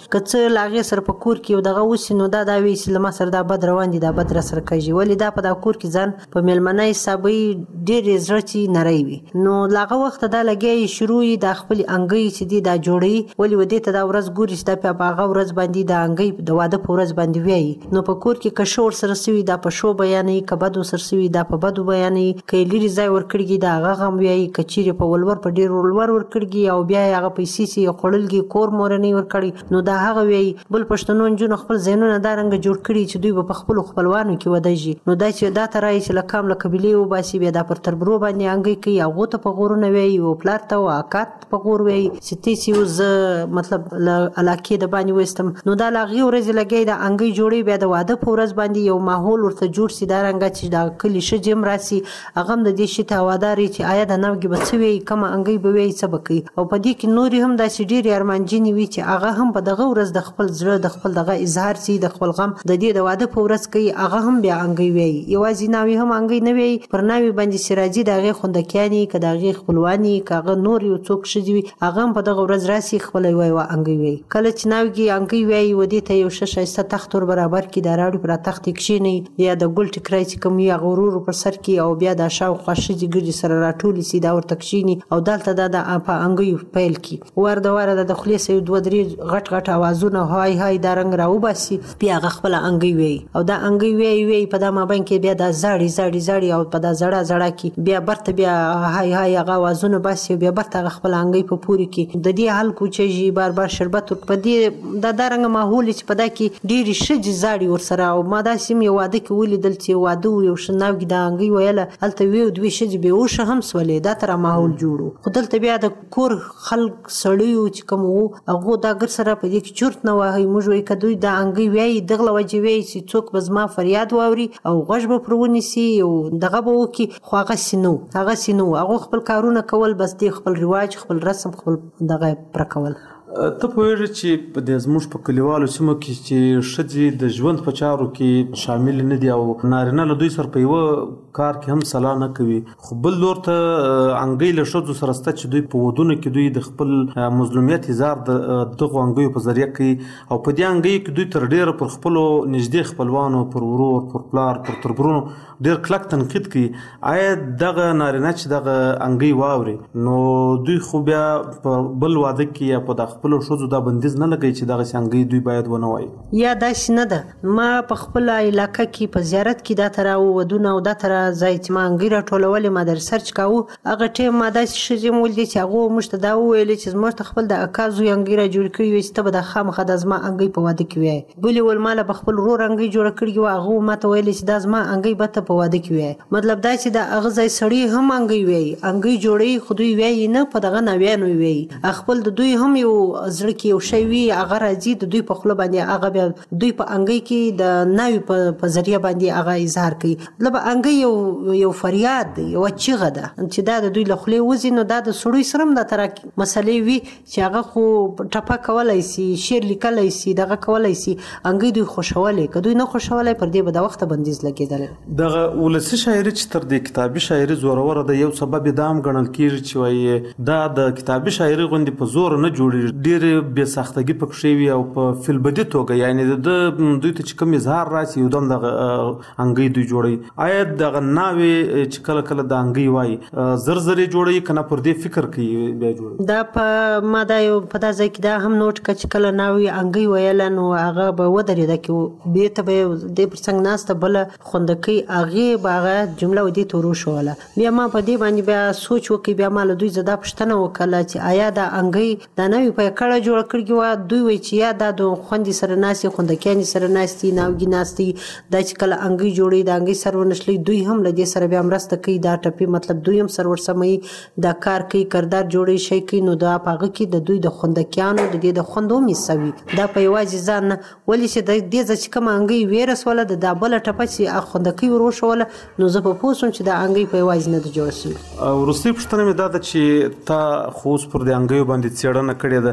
[SPEAKER 11] لاغه سره په کور کې دغه وسینو دا وی چې لمه سره دا بد روان دي دا بد را سره کوي ولې دا په دا کور کې ځان په ملمنۍ حسابي ډېر زړه چې نری وي نو لاغه وخت دا لګي شروع د خپل انګي چې دی دا جوړي ولې ودې ته دا ورځ ګوري چې دا په هغه ورځ باندې دا انګي د واده په ورځ باندې وی نو په کور کې کشور سره سوي دا په شو بیانې کبدو سره سوي دا په بدو بیانې کایلری ځای ورکړي دا هغه هم وی کچيري په ولور په ډیر ولور ورکړي او بیا هغه پیسې سي خړلګي کور مورنی ورکړي نو دا هغه وی بل پښتنو جون خپل زینونه دا رنګ جوړ کړي چې دوی په خپل خپلوانو کې ودایږي نو دا چې دا ترای چې لکام لکبلی او باسي بیا دا پر تربرو باندې انګي کوي هغه ته په غورونه وی او پلار ته واکات په غور وی چې تیسی وز مطلب علاقه د باندې وستم نو دا لاغي ورځ لګي دا انګي جوړي بیا د واده په ورځ باندې یو ماحول ورته جوړ سي دا رنګ چې دا کلی شجم راسي هغه د دې شي تواداري چې آیا د نوګي بچوي کما انګي بوي سبقي او په دې کې نوري هم د سډيري ارمانجنی وی چې هغه هم په دغه ورځ د خپل زړه د خپل دغه اظهار سي د خپل غم د دې د واده په ورځ کوي هغه هم بیا انګي وی یوازې ناوي هم انګي نه وی پر ناوي باندې سراجي دغه خوندکياني کداغه خپلواني کاغه نور یو څوک شدي هغه په دغه ورځ راسي خپل وی وا انګي وی کله چې ناوګي انګي وی ودی ته یو شایسته تخت ور برابر کی دا راړي پر تخت کښینی یا د ګل ټکرای چې کوم یا غرور پر سر کی او بیا د شاو خوشي ګرځي سره راټولي سي دا ور تکښینی او دلته د په انګي پیل کی ورده د خلیص یو دوه درې غټ اوازونه هاي هاي دا رنگ راو باسي بیا خپل انګي وی او دا انګي وی په دما باندې بیا د زړی او په دا زړه کی بیا برته بیا هاي هغه اوازونه باسي بیا برته خپل انګي په پوری کی د دې حل کو چې بار شربت په دې د رنګ ماحول چې په دا کې ډېری شج زاړي ور سره او ما دا سیم یو واده کې ولیدل چې واده یو شناوګي د انګي ویله هلته وی دوی شج به وشه هم سولې دا تر ماحول جوړو خدل ته بیا د کور خلق سړیو چې کوم هغه دا ګر سره په دې کې چورت نه وای موږ وی کدوې د انګي وی دغه وجه وی چې څوک بزما فریاد واوري او غږ به پرونی سي او دغه به وکي خو هغه سينو هغه خپل کارونه کول بس دی خپل رواج خپل رسم خپل دغه پر کول
[SPEAKER 17] ته پوهیږي چې د زموږ په کلیوالو سیمو کې چې ښځې د ژوند په چارو کې شامل نه دي او نارینه له دوی سره په یوه کار کې هم سلا نه کوي خو بل لور ته انګی له ښځو سره سته چې دوی په ودونو کې دوی د خپل مظلومیت اظهار د دغو انګیو په ذریعه کوي او په دې انګیو کې دوی تر ډیره پر خپلو نږدې خپلوانو پر ورور پر پلار پر تربرونو ډیر کلک تنقید کوي آیا دغه نارینه چې دغه انګی واوري نو دوی خو بیا په بل واده کې یا په خپل شوزو دا بندیز نه لګي چې دغه څنګه دوی باید ونه وای
[SPEAKER 11] یا دا شنه ده ما په خپل علاقه کې په زیارت کې دا تر ودونه او دا تر ځای چې ما انګیره ټولول ما در سرچ کاوه هغه ټیم ما دا شې مول دي چې هغه مشته دا ویل چې زموږ خپل د اکازو انګیره جوړ کړی وي چې ته د خامخه د زما انګی په واده کې وای بلی ول مال په خپل رور انګی جوړ کړی و هغه ما ته ویل چې د زما انګی به په واده کې وای مطلب دا چې د هغه ځای سړی هم انګی وای انګی جوړی خو دوی وای نه په دغه نویانو وای خپل د دوی هم یو زړه کې یو شی وي هغه راځي د دوی په خپل باندې هغه بیا دوی په انګي کې د ناوي په ذریعہ باندې هغه اظهار کوي لکه انګي یو فریاد یو چیغه ده چې دا د دوی له خولې وځي نو دا د سړی سرم د تر مسلې وي چې هغه خو ټپه کولای شي شعر لیکلای شي دغه کولای شي انګي دوی خوشاله که دوی نه خوشاله پر دې به د وخت بندیز لګیدل
[SPEAKER 17] دغه ولسی شاعري چې تر دې کتابي شاعري زورور ده یو سبب دام غنل کیږي چې وایي دا د کتابي شاعري غوندي په زور نه جوړي ډېر به سختګي پکښې وي او په فلبدي توګه یعنی د دوی ته چې کوم اظهار راسي یو دم د انګي دوی جوړي آیا دغه ناوي چې کله کله د انګي وای زرزري جوړي کنه پر دې فکر کوي بیا جوړي
[SPEAKER 11] دا په ما دا یو په داسې کې دا هم نوٹ کچ کله ناوي انګي ویل نو هغه به ودرې د کې به ته به د پرڅنګ ناسته بل خوندکي هغه باغه جمله ودی تورو شوله بیا ما په دې باندې بیا سوچ وکي بیا مال دوی زدا پښتنه وکړه چې آیا دا انګي د ناوي په کړه جوړ کړی و دوی وی چې یا د خوندې سره ناسي خوندکيانې سره ناستي ناوګي ناستي د چې کله انګي جوړي د انګي سره ونشلي دوی هم لدې سره بیا مرسته کوي دا ټپي مطلب دوی هم سرور سمې دا کار کوي کردار جوړي شي کوي نو دا پاغه کې د دوی د خوندکيانو د دې د خوندو میسوي دا په یوازې ځان ولې چې د دې ځکه کوم انګي ویرس ولا د دابل ټپه چې خوندکي وروشول نو زه په پوسم چې د انګي په یوازې نه د جوړ شي
[SPEAKER 17] او روسي پښتنه مې دا چې تا خوس پر د انګي باندې څېړنه کړې ده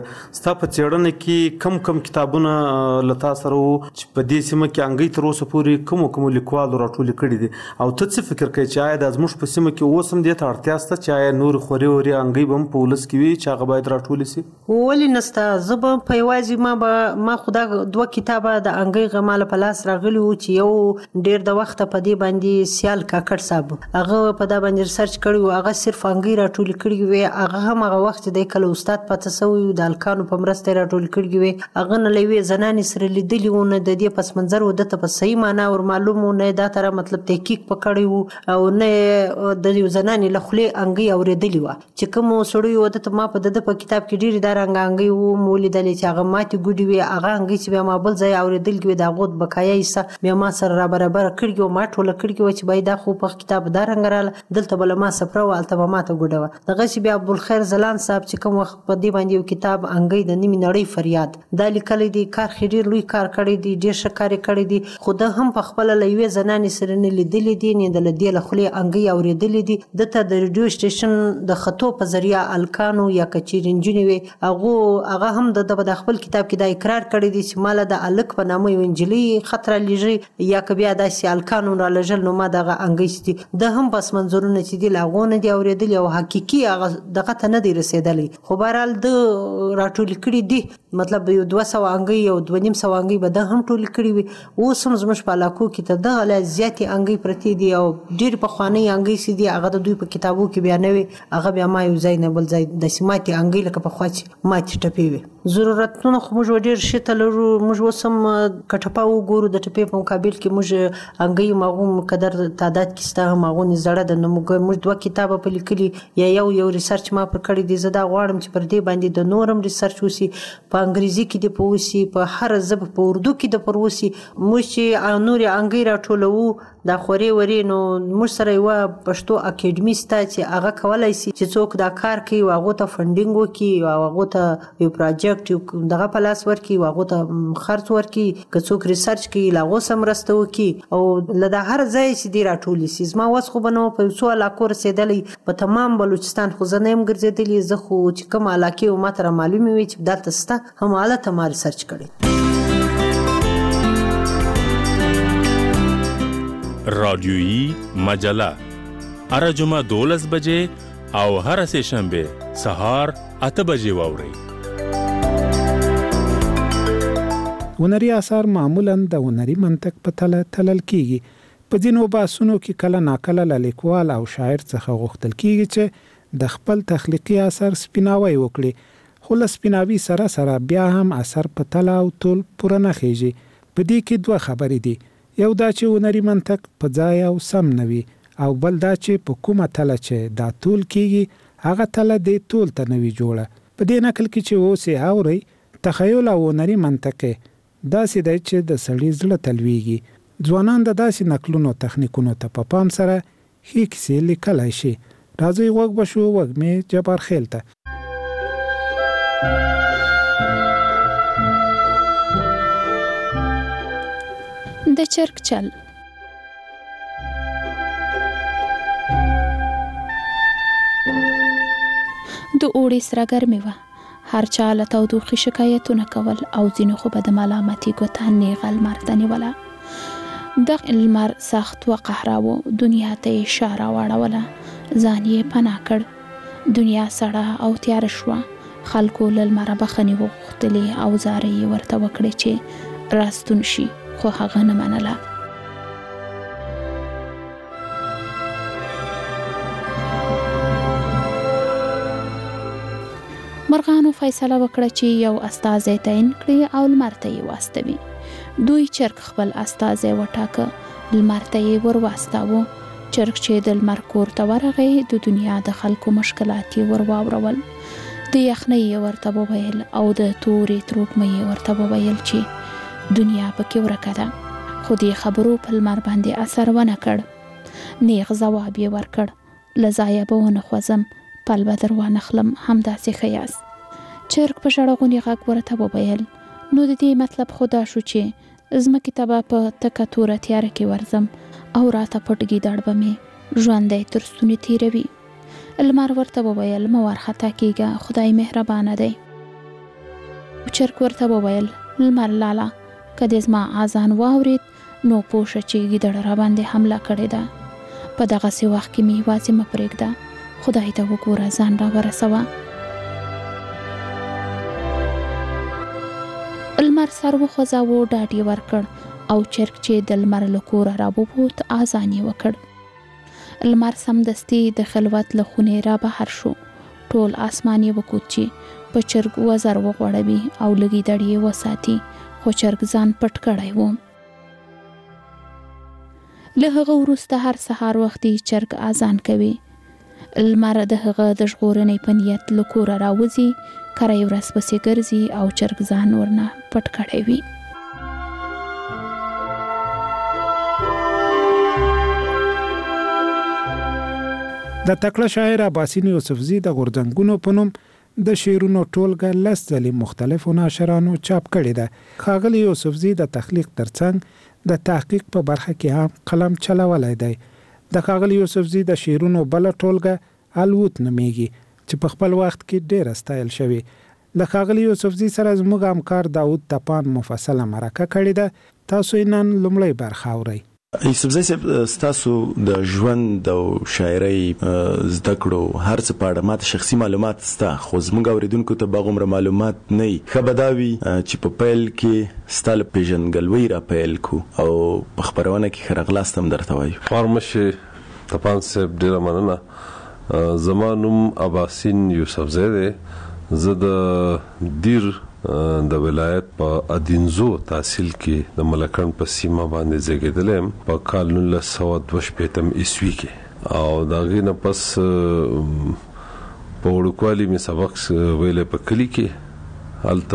[SPEAKER 17] کېده. ستا په څېړنه کې کم کتابونه له تا سره وو چې په دې سیمه کې انګی تر اوسه پورې کومو لیکوالو راټولې کړي دي، او ته څه فکر کوې چې آیا دا زموږ په سیمه کې اوس هم دې ته اړتیا شته چې آیا نور خوري انګی به هم په ولس کې وي چې هغه باید راټولې شي؟
[SPEAKER 11] ولې نسته. زه به په یوازې ما خدا 2 کتابه د انګی غماله په لاس راغلی وو چې یو ډېر د وخت په دې باندې سیال کاکړ صاحب هغه په دا باندې ریسرچ کړی و، هغه صرف انګی راټولې کړي وي. هغه هم هغه وخت د کله استاد پته سوی د الکانو په مرسته راټولې کړي وي. هغه نه لوي زنانې سره لیدلی و، نه د دې پس منظر و دته په صحیح معنا ور معلوم و، نه دا تر مطلب تحقیق پکړی وو، او نه د زنانې له خولې انګی اورېدلی و چې کوم سړی و دته ما په د په کتاب کې ډېری دا رنګ انګی وو مولیدلې چې هغه ماتې ګوډي وي. هغه انګی چې بیا ما بل ځای اورېدل کې د غوت بقایا یې بیا ما سره را برابر کړی و، ما ټوله کړی و چې باید دا خو په کتاب دا رنګ رااله دلته بل ما سفر و الته ما ته ګوډه و. دغه چې بیا عبدالخیر زلان صاحب چې کوم وخت په دې باندې یو کتاب انګی د نیمې نړۍ فریاد دا لیکلی دی، کار ډېر لوی کار کړی دی، ډېر ښه کار کړی دی، خو ده هم په خپله له یوې زنانې سره نه لیدلی دي نه د له دې له خولې انګی اورېدلی دي. دته د ریډیو سټیشن د خطو په ذریعه الکانو یا که چیرې نجونې وي هغه هم د خپل کتاب کې دا اقرار کړی دی چې ماله د الک په نامه یو نجلۍ خط رالیږي یا که بیا داسې الکانو رالېږل نو ما دغه انګی دي. ده هم بس منظورونه چې دي له هغو نه دي اورېدلي او حقیقي هغه دغه ته نه دی رسېدلی، خو بهرحال ده راټولې کړي دي. مطلب یو 200 انګی او 250 انګی به ده هم ټولې کړي وي. اوس هم زموږ په علاقو کې تر دغه لا زیاتې انګی پرتې دي او ډېر پخوانۍ انګی چې دي هغه د دوی په کتابو کې بیا نه وي، هغه بیا ما یو ځای نه بل ځای داسې ماتې انګی لکه پخوا چې ماتې ټپې وي. ضرورتونه خو موږ ډېر شي ته لرو. موږ اوس هم که ټپه وګورو د ټپې په مقابل کې موږ انګی هم هغو مقدر تعداد کې شته، هم هغو زړه ده. نو موږ 2 کتابه په لیکلي یا یو ریسرچ ما پر کړی دی. زه دا غواړم چې پر دې باندې د نور هم ریسرچ وشي، په انګریزي کې دې په وشي، په هر ژبه په اردو کې د پر وشي. موږ چې نور انګی راټولوو دا خوري وري نو موږ سره یو پښتو اکیډمي سته چې هغه کولای شي چې څوک دا کار کوي او هغه ته فنډینګ وکړي او هغه ته یو پروجیکټ دغه پلاس ورکړي او هغه ته خرڅ ورکړي، که څوک ریسرچ کوي له هغو سره مرسته وکړي او له دا هر ځای چې دې راټولې شي. زما وس خو به نه په څو علاقو رسېدلی په تمام بلوچستان، خو زه نه یم ګرځېدلې. زه خو چې کوم علاقې و ما ته رامعلومې وي چې دلته شته همالته ما ریسرچ کړی.
[SPEAKER 9] رادیویی مجله هر جمعه 12 بجې او هر سه شنبه سهار 8 بجې واورئ.
[SPEAKER 10] هنري آثار معمولاً د هنري منطق په تلل کیږي. په ځینو بحثونو کې کله ناکله له لیکوال او شاعر څخه غوښتل کیږي چې د خپل تخلیقي اثر سپیناوی وکړي، خو له سپیناوي سره سره بیا هم اثر په تله او تول پوره نه خیږي. په دې کې 2 خبرې دي، یو دا چې هنري منطق په ځای او سم نه وي، او بل دا چې په کومه تله چې دا تول کیږي هغه تله دې تول ته نه وي جوړه. په دې نقل کې چې اوس یې اورئ تخیل او هنري منطق داسې دی چې د سړي زړه تلویږي. ځوانان د داسې نقلونو تخنیکونو ته په پام سره ښې کیسې لیکلی شي. راځئ غوږ بشو وږمې جبار خیل ته.
[SPEAKER 18] د چرګ چل. د اوړي سره ګرمي وه، هر چا له تودوخې شکایتونه کول او ځینو خو به د ملامتي ګوته نیغه لمر ته نیوله. دغه لمر سخت و قهراوه، دنیا ته یې اشاره واړوله، ځان یې پناه کړ. دنیا سړه او تیاره شوه، خلکو له لمره بخښنې وغوښتلې او زارۍ یې ورته وکړې چې راستون شي، خو هغه نه منله. مرغانو فیصله وکړه چې یو استازی تعین کړي او لمر ته یې واستوي. دوی چرګ خپل استازی وټاکه، لمر ته یې ور واستاوه. چرګ چې د لمر کور ته ورغی د دنیا د خلکو مشکلات یې ور واورول. د یخنۍ یې ورته وویل او د تورې تروږمۍ یې ورته وویل چې دنیا پکې ورکه ده، خو دې خبرو په لمر باندې اثر ونه کړ. نیغ ځواب یې ورکړ، له ځایه به ونه خوځم، پل به در وانخلم، همداسې ښه یاست. چرګ په ژړغوني غږ ورته وویل، نو د دې مطلب خو دا شو چې ځمکې ته به په تکه توره تیاره کې ورځم او راته پټ ګیدړ به مې ژوندی تر ستوني تیروي. لمر ورته وویل، مه وارخطا کېږه، خدای مهربانه دی. چرګ ورته وویل لمر لالا که دې زما اذان واورید نو پوه شه چې ګیدړ را باندې حمله کړې ده. په دغسې وخت کې مې یوازې مه پرېږده، خدای ته وګوره ځان را ورسوه. لمر سر وخوځاوه، ډاډ یې ورکړ او چرګ چې د لمر له کوره راووت اذان یې وکړ. لمر سمدستي د خلوت له خونې را بهر شو. ټول اسمان یې وکوت چې په چرګ وزر وغوړوي او له ګیدړ یې وساتي، خو چرګ ځان پټ کړی و. له هغه وروسته هر سهار وختي چرګ اذان کوي. لمر د هغه د ژغورنې په نیت له کوره راوځي، کره یې ورځ پسې ګرځي او چرګ ځان ورنه پټ کړی وي.
[SPEAKER 10] د تکړه شاعر عباسین یوسفزي د غورځنګونو په نوم د شعرونو ټولګه 10 ځلې مختلفو ناشرانو چاپ کړې ده. ښاغلي یوسفزي د تخلیق ترڅنګ د تحقیق په برخه کې هم قلم چلولی دی. د ښاغلي یوسفزي د شعرونو بل ټولګه الوت نومیږي چې په خپل وخت کې ډېر استایل شوی. له ښاغلي یوسفزي سره زموږ همکار داود تپان مفصله مرکه کړې ده. تاسو یې نن لومړی برخه اورئ.
[SPEAKER 19] یوسفزي صاحب، ستاسو د ژوند او شاعرۍ زده کړو هر څه په اړه ماته شخصي معلومات سته، خو زموږ اوریدونکو ته به هغومره معلومات نه وي. ښه به دا وي چې په پیل کې ستا له پېژندګلوۍ را پیل کړو او په خپرونه کې ښه راغلاست هم درته وایو.
[SPEAKER 12] خوارمشې تپان صاحب، ډېره مننه. زما نوم عباسین یوسفزی دی. زه د دیر د ولایت په ادینزو تحصیل کې د ملکن په سیمه باندې زیږیدلی یم په کال 1962 عیسوي کې، او د هغې نه پس په وړوکوالي مې سبق ویلی په کلي کې. هلته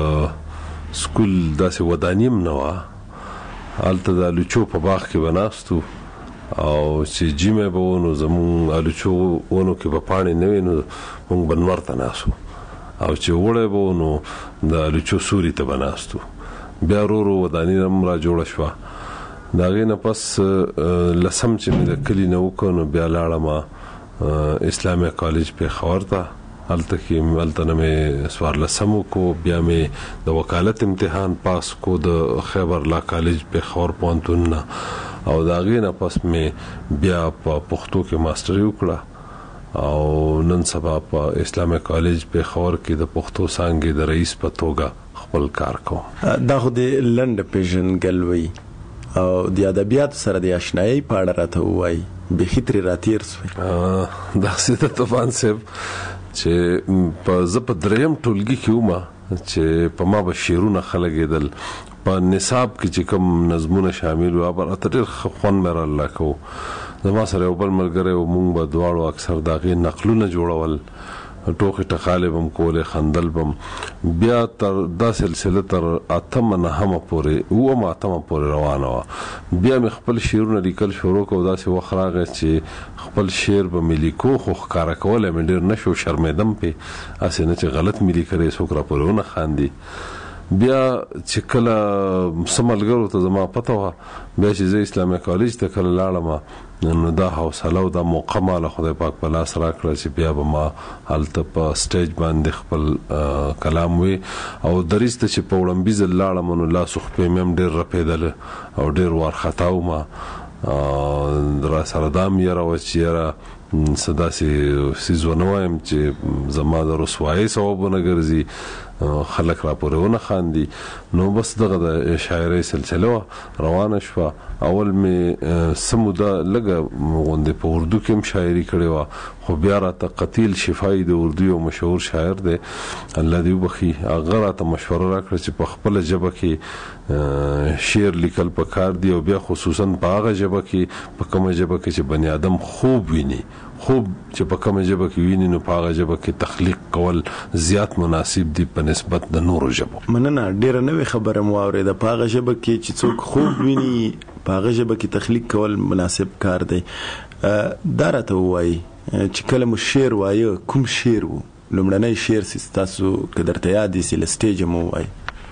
[SPEAKER 12] سکول داسې وداني هم نه وه. هلته د الوچو په باغ کې به ناست وو، او چې جیمه به و نو زمونږ الوچو ونو کې به پاڼې نه وي، نو مونږ به نور ته ناست وو، او چې وړی به و نو د الوچو سوري ته به ناست وو. بیا ورو ورو وداني هم را جوړه شوه. د هغې نه پس لسم چې مې د کلي نه وکړ نو بیا لاړم اسلامي کالج پېښور ته. هلته نه مې 14 وکړو. بیا مې د وکالت امتحان پاس کو د خیبر لا کالج پېښور پوهنتون نه، او د هغې نه پس مې بیا په پښتو کې ماسټري وکړه، او نن سبا په اسلامي کالج پېښور کې د پښتو څانګې د رئیس په توګه خپل کار کوم.
[SPEAKER 19] دا خو د لنډ پېژندګلوۍ او د ادبیاتو سره د اشنایۍ په اړه راته ووایي، بیخي ترې راتېر سوی.
[SPEAKER 12] داسې د طوفان صاحب چې زه په 3م ټولګي کې وم چې په ما به شعرونه خلګېدل. په نصاب کې چې کوم نظمونه شامل وو هغه راته ډېر ښه خوند مې راله کوو. زما سره یو بل ملګری و، مونږ به دواړو اکثر د هغې نقلونه جوړول، ټوکې ټقالې به م کولې، خندل به م. بیا دا سلسله تر 8مه پورې روانه وه. بیا مې خپل شعرونه لیکل شروع کړو. داسې وخت راغی چې خپل شعر به مې لیکو، خو ښکاره کولی مې ډېر نه شو، شرمېدم پې، هسې نه چې غلط مې لیکلی څوک را پورې ونه خاندي. بیا چې کله څه ملګرو ته زما پته وه، بیا چې زه اسلامي کالج ته کله لاړم نو دا حوصله او دا موقع ماله خدای پاک په لاس راکړه چې بیا به ما هلته په سټیج باندې خپل کلام وی. او دریځ ته چې په وړاندې ځل لاړم نو لاسو خپې مې هم ډېر رپېدله او ډېر وارخطا وم. را سره دا م یره وه چې یره څه داسې څیز ونه وایم چې زما د رسوایۍ سبب ونه ګرځي، خلک را پورې ونه خاندي. نو بس دغه د شاعرۍ سلسله وه روانه شوه. اول مې څه موده لږه غوندې په اردو کې هم شاعري کړې وه، خو بیا راته قتیل شفایي د اردو یو مشهور شاعر دی، الله دې وبخي، هغه راته مشوره راکړه چې په خپله ژبه کې شعر لیکل پکار دي، او بیا خصوصا په هغه ژبه کې، په کومه ژبه کې چې بني آدم خوب ویني، خوب چې په کومه ژبه کې ویني نو په هغه ژبه کې تخلیق کول زیات مناسب دي په نسبت د نورو ژبو.
[SPEAKER 19] مننه، ډېره نوې خبره مو واورېده. په هغه ژبه کې چې څوک خوب ویني په هغه ژبه کې تخلیق کول مناسب کار دی. دا راته ووایي چې کله مو شعر وایه کوم شعر و؟ لومړنی شعر چې ستاسو که درته یاد وي چې له سټیجه مو ووایي.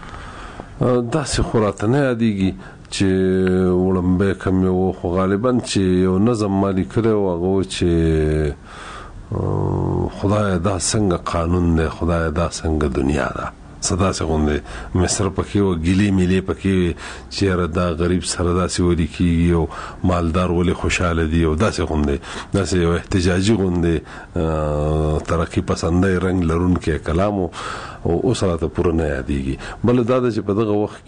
[SPEAKER 12] داسې خو راته نه یادېږي چې وړمبی کوم یې و، خو غالبا چې یو نظم ما لیکلی و هغه و چې خدای دا څنګه قانون دی، خدای دا څنګه دنیا ده، صدا سه غونډه مصر پکې و ګلی ملي پکې چیرې دا غریب سره داسې ودی کیږي او مالدار ولې خوشاله دي او داسې غونډه داسې یو احتجاجي غونډه ترقی پسندای رنگ لرونکي کلام او اوسره ته پوره نه یادېږي بل دا چې په دغه وخت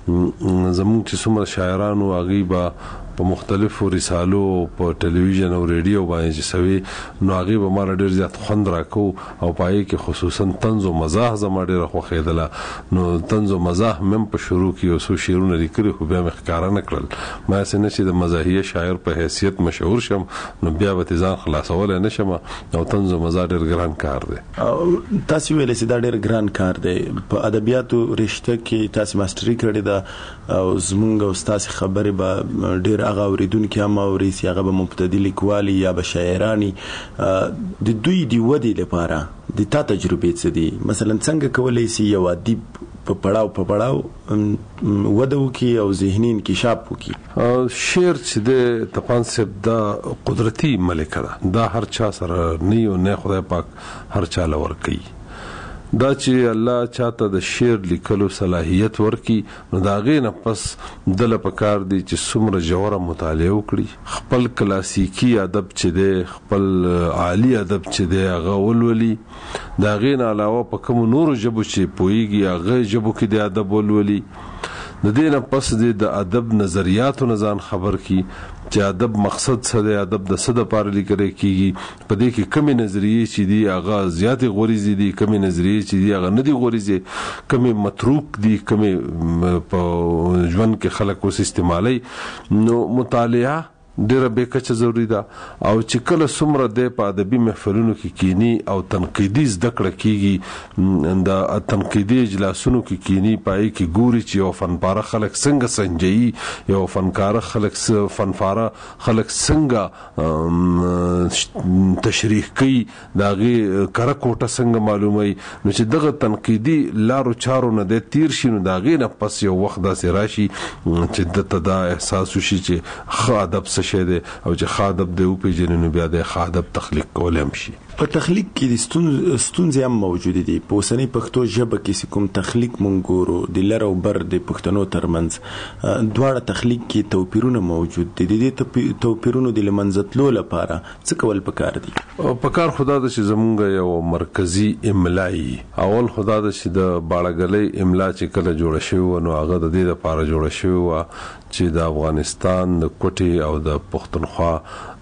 [SPEAKER 12] کې زموږ چې څومره شاعرانو هغوی به په مختلفو رسالو په ټلویزیون او ریډیو باندې چې سوي نو هغوی به ماله ډېر زیات خوند راکو او په هغې کې خصوصا طنز و مزاح زما ډېره خوښېدله نو طنز و مزاح مې په شروع کې یو څو شعرونه لیکلي خو بیا مې ښکاره نه کړل ما هسې نه چې د مزاحیه شاعر په حیثیت مشهور شم نو بیا به تې ځان خلاصولی نه شم او طنز و مزاح ډېر ګران کار دی
[SPEAKER 19] تاسې ویلی چې دا ډېر ګران کار دی په ادبیاتو رشته کې تاسې ماسټري کړې ده او زمونږ او ستاسې خبرې به ډېر هغه اوریدونکي هم اوري چې هغه به مبتدي لیکوالي یا به شاعراني د دوی د ودې لپاره د تا تجربې څه دي مثلا څنګه کولی شي یو ادیب په پړاو وده وکړي او ذهني انکشاف وکړي
[SPEAKER 12] شعر چې د طپان صاحب دا قدرتي ملکه ده دا هر چا سره نه او نه خدای پاک هر چا له ورکوي دا چې الله چاته د شعر لیکلو صلاحیت ورکي نو دا غې نه پس دله پکار دی چې څومره ژوره مطالعه وکړي خپل کلاسیکي ادب چې دی خپل عالی ادب چې دی هغه ولولي دا غې نه علاوه په کوم نورو ژبو چې پوهیږي هغه ژبو کې د ادب ولولي د دې نه پس د ادب نظریاتو نه ځان خبر کی چې ادب مقصد څه دی ادب د څه دپاره لیکل کیږي په دې کې کمې نظریې چې دي هغه زیاتې غوریزې دي کمې نظریې چې دي هغه نه دي غوریزې کمې متروک دي کمې په ژوند کې خلک اوس استعمالوي نو مطالعه ډیره به کچه ضروری ده او چې کله څومره د په ادبي محفلونو کې کینی او تنقیدي زده کړه کیږي د تنقیدي اجلاسونو کې کینی پای کې ګوري چې یو فنپاره خلک څنګه سنجي یو فنکار خلک فنفاره خلک څنګه تشریح کوي داغه کره کوټه څنګه معلومي نو چې دغه تنقیدي لارو چارو نه د تیر شي نو داغه نه پس یو وخت داسې راشي چې د تدا احساس وشي چې خ ادب شه دی او چې خادب دی او پیژنې نو بیا د خادب تخلیق کولم شي
[SPEAKER 19] په تخلیق کې د ستونزې هم موجود دي په اوسنۍ پښتو ژبه کې کوم تخلیق مونږ ګورو د لر او بر د پښتنو ترمنځ دواړه تخلیق کې توپیرونه موجود دي د دې توپیرونو د لمنځتلو لپاره څه کول پکار دي
[SPEAKER 12] پکار خدا د چې زمونږ یو مرکزی املای اول خدا د چې د باړګلې املا چې کله جوړ شوی نو هغه د دې لپاره جوړ شوی چې د افغانستان د کوټي او د پښتونخوا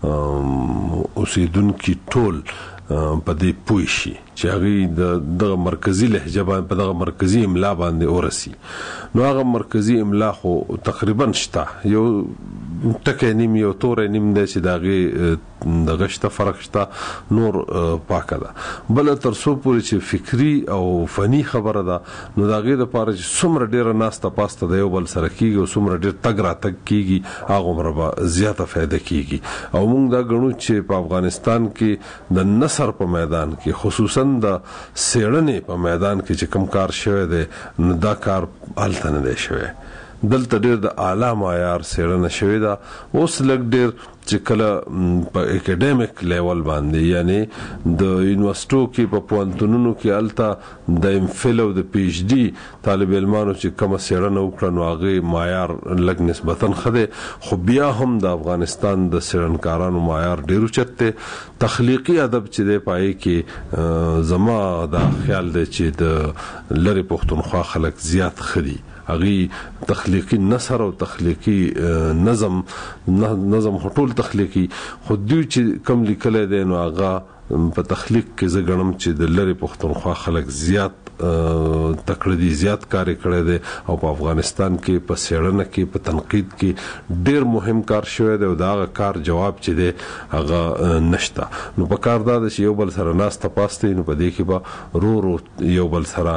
[SPEAKER 12] اوسیدونکو ټول په دې پوه شي چې هغه د مرکزی لهجه باندې په دغه مرکزی املا باندې ورسي نو هغه مرکزی املا خو تقریبا شته یو ټکه نیم یو تور نیم د چې دغه د غشته فرق شته نور پاکه ده بل تر څو پورې چې فکری او فنی خبره ده نو دغه د پاره چې څومره ډیره ناسته پاسته د یو بل سره کیږي او څومره ډیر تګ را تګ کیږي هغه مربا زیاته فائدہ کیږي او موږ دا غنو چې په افغانستان کې د نصر په میدان کې خصوصا د سیړنې په میدان کې چې کم کار شوی دی نو دا کار هلته نه دی شوی دلته ډیر د اعلی معیار سیړنه شوی دا اوس لګ ډیر چې کله په اکیډمیک لیول باندې یعنی د یونیورسيټو کې په پوهنتونونو کې الته د ام فل او د پی ایچ ډي طالب علمانو چې کوم سیړنه وکړه نو هغه معیار لګ نسبتا خده خو بیا هم د افغانستان د سیړنکارانو معیار ډیر چته تخلیقي ادب چې دی پای کې زما دا خیال دی چې د لری پښتونخوا خلک زیات خدي هغه تخلیقي نثر او تخلیقي نظم هټول تخلیقي خو دوی چې کم لیکل دي نو هغه په تخلیق کې زه غنم چې د لری پښتونخوا خلک زیات تکړه دي زیات کار کړی دی او په افغانستان کې په سیړنه کې په تنقید کې ډیر مهم کار شوی دی او دا کار جواب چې دی هغه نشته نو په کار دا چې یو بل سره ناسته پاسته نو په دې کې به رو یو بل سره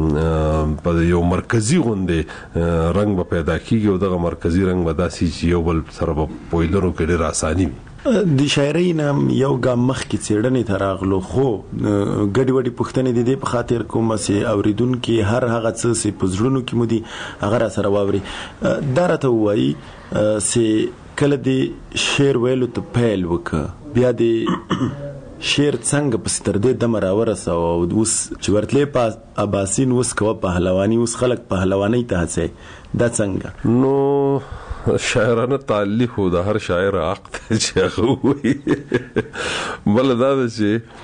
[SPEAKER 12] په یو مرکزی غونډه رنگ به پیدا کیږي او دغه مرکزی رنگ به داسي چې یو بل سره په پویلرو کې ډیر اساني وي
[SPEAKER 19] د شاعرۍ نام یو ګام مخکې څېړنې ته راغلو خو ګډې وډې پوښتنې د دې په خاطر کومه چې اوریدونکي هر هغه څه چې په زړونو کې مو دي هغه راسره واوري دا راته ووایي چې کله د شعر ویلو ته پیل وکړه بیا د شعر څنګه پس تر دې دمه راورسه او اوس چې ورتلې په اباسین اوس کوه پهلواني اوس خلک پهلوانۍ ته هڅوي دا څنګه؟
[SPEAKER 12] نو شاعرانه تعلیق خو د هر شاعر حق دی چې هغه ووایي. بله دا ده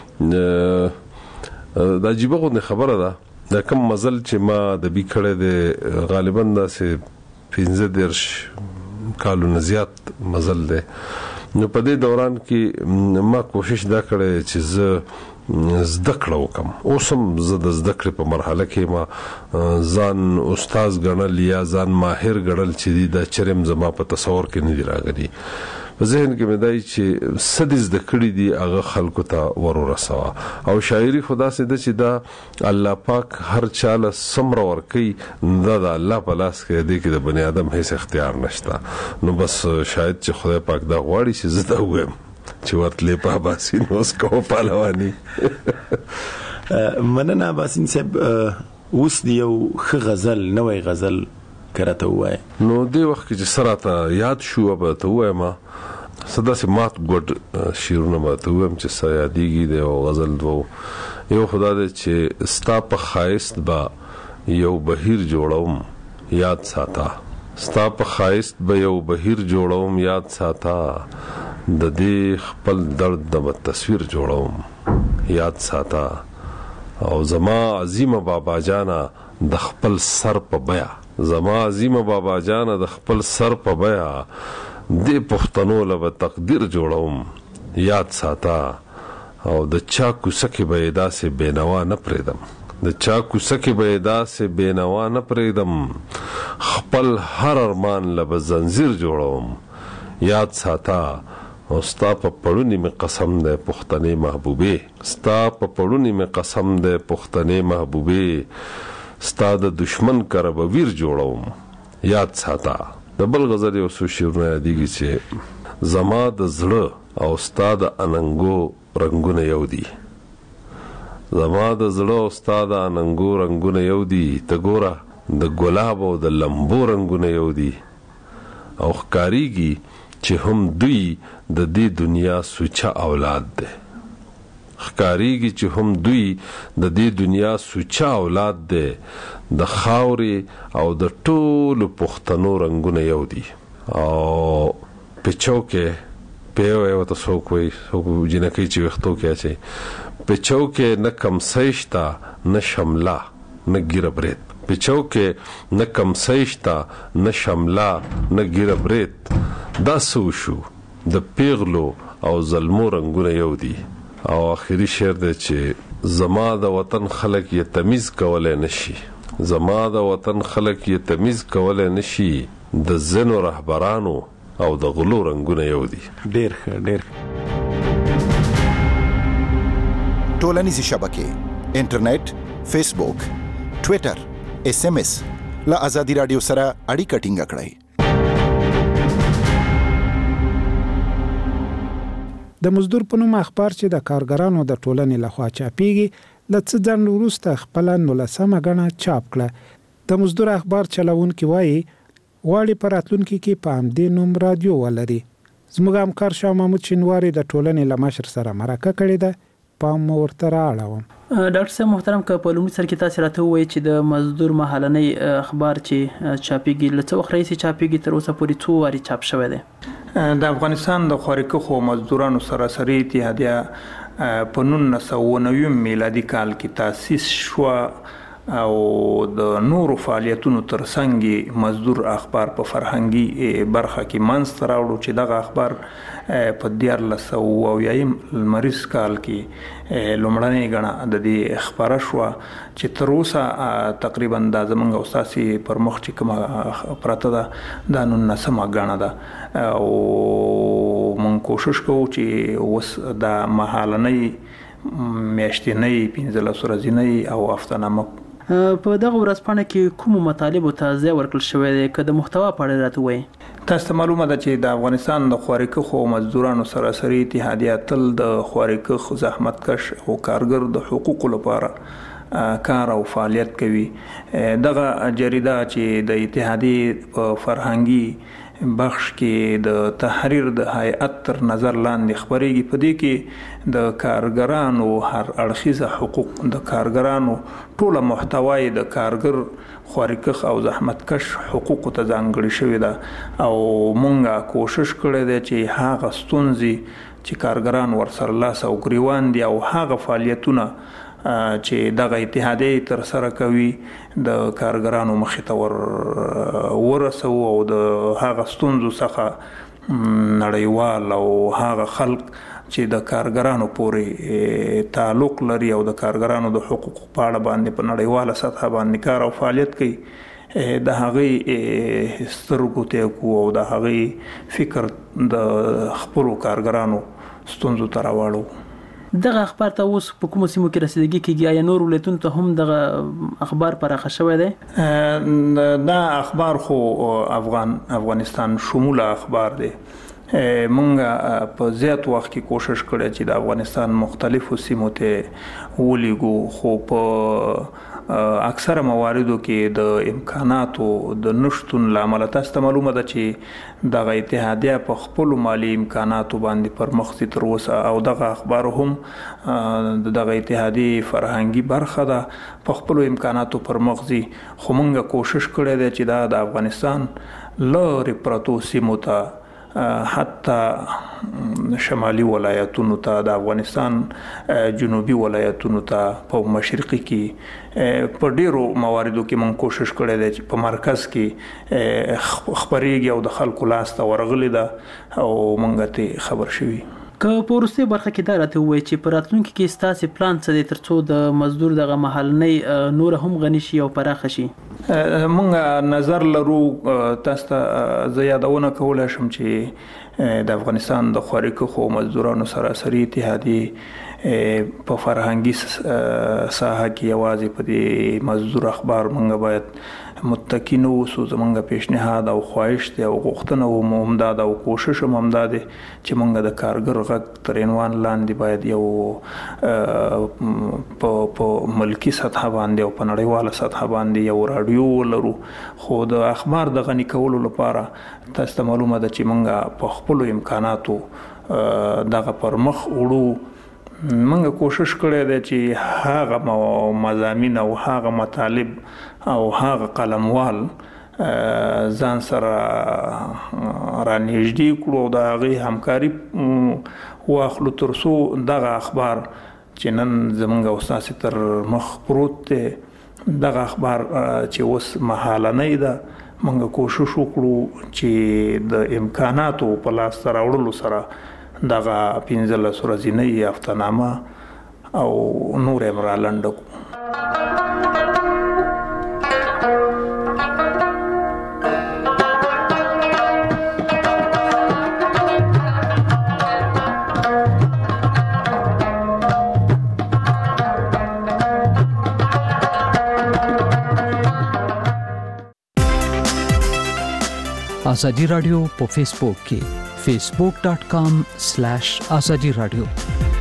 [SPEAKER 12] چې دا عجیبه غوندې خبره ده دا کوم مزل چې ما ادبي کړی دی غالبا داسې 15 کالونه زیات مزل دی. نو په دې دوران کې ما کوشش دا کړی چې زه زده کړه وکم. اوس هم زه د زده کړې په مرحله کې ما ځان استاد ګڼل یا ځان ماهر ګڼل چې دا چرم زما په تصور کې نه دي راغلي. په ذهن کې مې دی چې څه دې زده کړي دي هغه خلکو ته ور ورسوه. او شاعري خو داسې ده چې دا الله پاک هر چاله څومره ورکوي دا د الله په لاس کې دی کې د بني ادم هیڅ اختیار نشته. نو بس شاید چې خدای پاک دا غواړي چې زه دا ووایم چې ورتلې په اباسین اوس کوه پهلواني.
[SPEAKER 19] مننه اباسین صاحب. اوس دی یو ښه غزل نوی غزل کرته وای
[SPEAKER 12] نو دې وخت کې چې سره ته یاد شو به ته وایم صدا سي مات ګډ شیرونه به ته وایم چې سره یادېږي د یو غزل دوه. یو خدا دې چې ستا په ښایست به یو بهیر جوړوم یاد ساته ستا په ښایست به یو بهیر جوړوم یاد ساته د دې خپل درد د تصویر جوړوم یاد ساته او زما عظیمه بابا جانا د خپل سر په بیا زما عظیمه بابا جانا د خپل سر په بیا د پښتنو له تقدیر جوړوم یاد ساته او د چا کوڅه کې به داسې بینوا نه پرېږدم د چا کوڅه کې به داسې بینوا نه پرېږدم خپل هر ارمان له به زنځیر جوړوم یاد ساته او ستا په پړونی مې قسم دی پښتنې محبوبې ستا په پړونی مې قسم دی پښتنې محبوبې ستا د دشمن کره به ویر جوړوم یاد ساته. د بل غزل یو څو شعرونه یادېږي چې زما د زړه او ستا د اننګو رنګونه یو دي زما د زړه او ستا د اننګو رنګونه یو دي ته ګوره د ګلاب او د لمبو رنګونه یو دي او ښکاریږي چې هم دوی د دې دنیا سوچه اولاد دی ښکاریږي چې هم دوی د دې دنیا سوچه اولاد دی د خاورې او د ټولو پښتنو رنګونه یو دي او پچوکې پیو یو ته څوک وایي څوک جنکۍ چې ویښتو کې اچوي پچوکې نه کمسۍ شته نه شمله نه ګیره برید پچوکې نه کمسۍ شته نه شمله نه ګیره برید دا څه وشو د پیغلو او زلمو رنګونه یو دي. او آخري شعر دی چې زما د وطن خلک یې تمیز کولی نشي زما د وطن خلک یې تمیز کولی نشي د ځینو رهبرانو او د غلو رنګونه یو دي.
[SPEAKER 19] ډېر ښه ډېر
[SPEAKER 20] ټولنیزې شبکې انټرنیټ فیسبوک ټویټر SMS له ازادي رادیو سره اړیکه ټینګه کړئ.
[SPEAKER 10] د مزدور په نوم اخبار چې د کارګرانو د ټولنې لخوا چاپیږي له څه ځنډ وروسته خپل 19مه غڼه چاپ کړه. د مزدور اخبار چلوونکي وایي غواړي په راتلونکي کې په همدې نوم رادیو ولري. زموږ همکار شاه محمود شینواري د ټولنې له مشر سره مرکه کړې ده پام مو ورته رااړوم.
[SPEAKER 5] ډاکټر صاحب محترم که په لومړي سر کې تاسو راته ووایئ چې د مزدور مهالنۍ اخبار چې چاپیږي له څه وخت راهیسې چاپیږي تر اوسه پورې څو وارې چاپ شوی دی؟
[SPEAKER 21] د افغانستان د خوارکخو مزدورانو سراسري اتحادیه په 1990 میلادي کال کې تاسیس شوه او د نورو فعالیتونو ترڅنګ مزدور اخبار په فرهنګي برخه کې منځته راوړو چې دغه اخبار په 1990 لمریز کال کې لومړنۍ غڼه د دې خبره شوه چې تر اوسه تقریبا د زمونږ او ستاسې پر مخ چې کومه پرته ده دا 19مه غڼه ده او مونږ کوشش کوو چې اوس د مهالنۍ میاشتنۍ 15 ورځنۍ او هفتهنامه
[SPEAKER 5] په دغه ورځپاڼه کې کوم مطالب ته ځای ورکړل شوی دی که د محتوا په اړه راته وایي؟
[SPEAKER 21] تاسو ته معلومه ده چې د افغانستان د خوارکخو مزدورانو سراسري اتحادیه تل د خوارکخ زحمتکش او کارګر د حقوقو لپاره کار او فعالیت کوي. دغه جریده چې د اتحادیې په فرهنګي بخش کې د تحریر د هیئت تر نظر لاندې خبرېږي. په دې کې د کارګرانو هر اړخیزه حقوق، د کارګرانو ټوله محتوای د کارګر خوارکخ او زحمتکش حقوق ته ځانګړې شوې ده او مونږه کوشش کړی دی چې هغه ستونزې چې کارګران ورسره لاس او ګریوان دي او هغه فعالیتونه چې دغه اتحادیه تر سره کوي د کارګرانو مخې ته ورسو او د هغه ستونزو څخه نړیوال او هغه خلک چې د کارګرانو پورې تعلق لري او د کارګرانو د حقوقو په اړه باندې په نړیواله سطح باندې کار او فعالیت کوي د هغې سترګو ته کو او د هغې فکر د خپلو کارګرانو ستونزو ته راوړو.
[SPEAKER 5] دغه اخبار ته اوس په کومو سیمو کې رسیدګي کیږي؟ آیا نور ولایتونو ته هم دغه اخبار پراخه شوی دی؟
[SPEAKER 21] دا اخبار خو افغانستان شموله اخبار دی. مونږ په زیات وخت کې کوشش کړی چې د افغانستان مختلفو سیمو ته ولیږو، خو په اکثره مواردو کې د امکاناتو د نشتون لامل تاسو ته معلومه ده چې دغه اتحادیه په خپل مالی امکاناتو باندې پرمخ ځي تر اوسه او دغه اخبار هم دغه اتحادیه فرهنګي برخه ده، په خپل امکاناتو پرمخ ځي. خو مونږ کوشش کړی دی چې دا د افغانستان لرې پرتو سیمو ته حتی شمالي ولایتونو ته، د افغانستان جنوبي ولایتونو ته، په مشرقي کې په ډیرو مواردو کې مونږ کوشش کړی دی چې په مرکز کې خبرېږي او د خلکو لاس ته ورغلی ده او مونږ ته خبر شوي.
[SPEAKER 5] که په وروستۍ برخه کې دا راته ووایي چې په راتلونکي کې ستاسې پلان څه دی تر څو د مزدور دغه مهالنۍ نور هم غني شي او پراخه شي؟
[SPEAKER 21] مونږ نظر لرو، تاسو ته زه یادونه کولی شم چې د افغانستان د خوارکخو مزدورانو سراسري اتحادیې په فرهنګي ساحه کې یوازې په دې مزدور اخبار مونږ باید متکی نه اوسو. زمونږ پیشنهاد او خواهش دی او غوښتنه هم دا ده او کوشش هم دا دی چې مونږ د کارګر غږ تر عنوان لاندې باید یو په ملکی سطح باندې او په نړیواله سطح باندې یو راډیو ولرو. خو د اخبار د غني کولو لپاره تاسو ته معلومه ده چې مونږ په خپلو امکاناتو دغه پر مخ وړو. مونږ کوشش کړی دی چې هغه مضامین او هغه مطالب او هغه قلموال ځان سره رانږدې کړو او د هغې همکاري واخلو تر څو دغه اخبار چې نن زمونږ او ستاسې تر مخ پروت دی، دغه اخبار چې اوس مهالنۍ ده، مونږ کوشش وکړو چې د امکاناتو په لاسته راوړلو سره دغه 15 ورځنۍ هفتهنامه او نور یې رالنډه کړو.
[SPEAKER 1] آزادی رادیو په فیسبوک کې facebook.com/azadi radio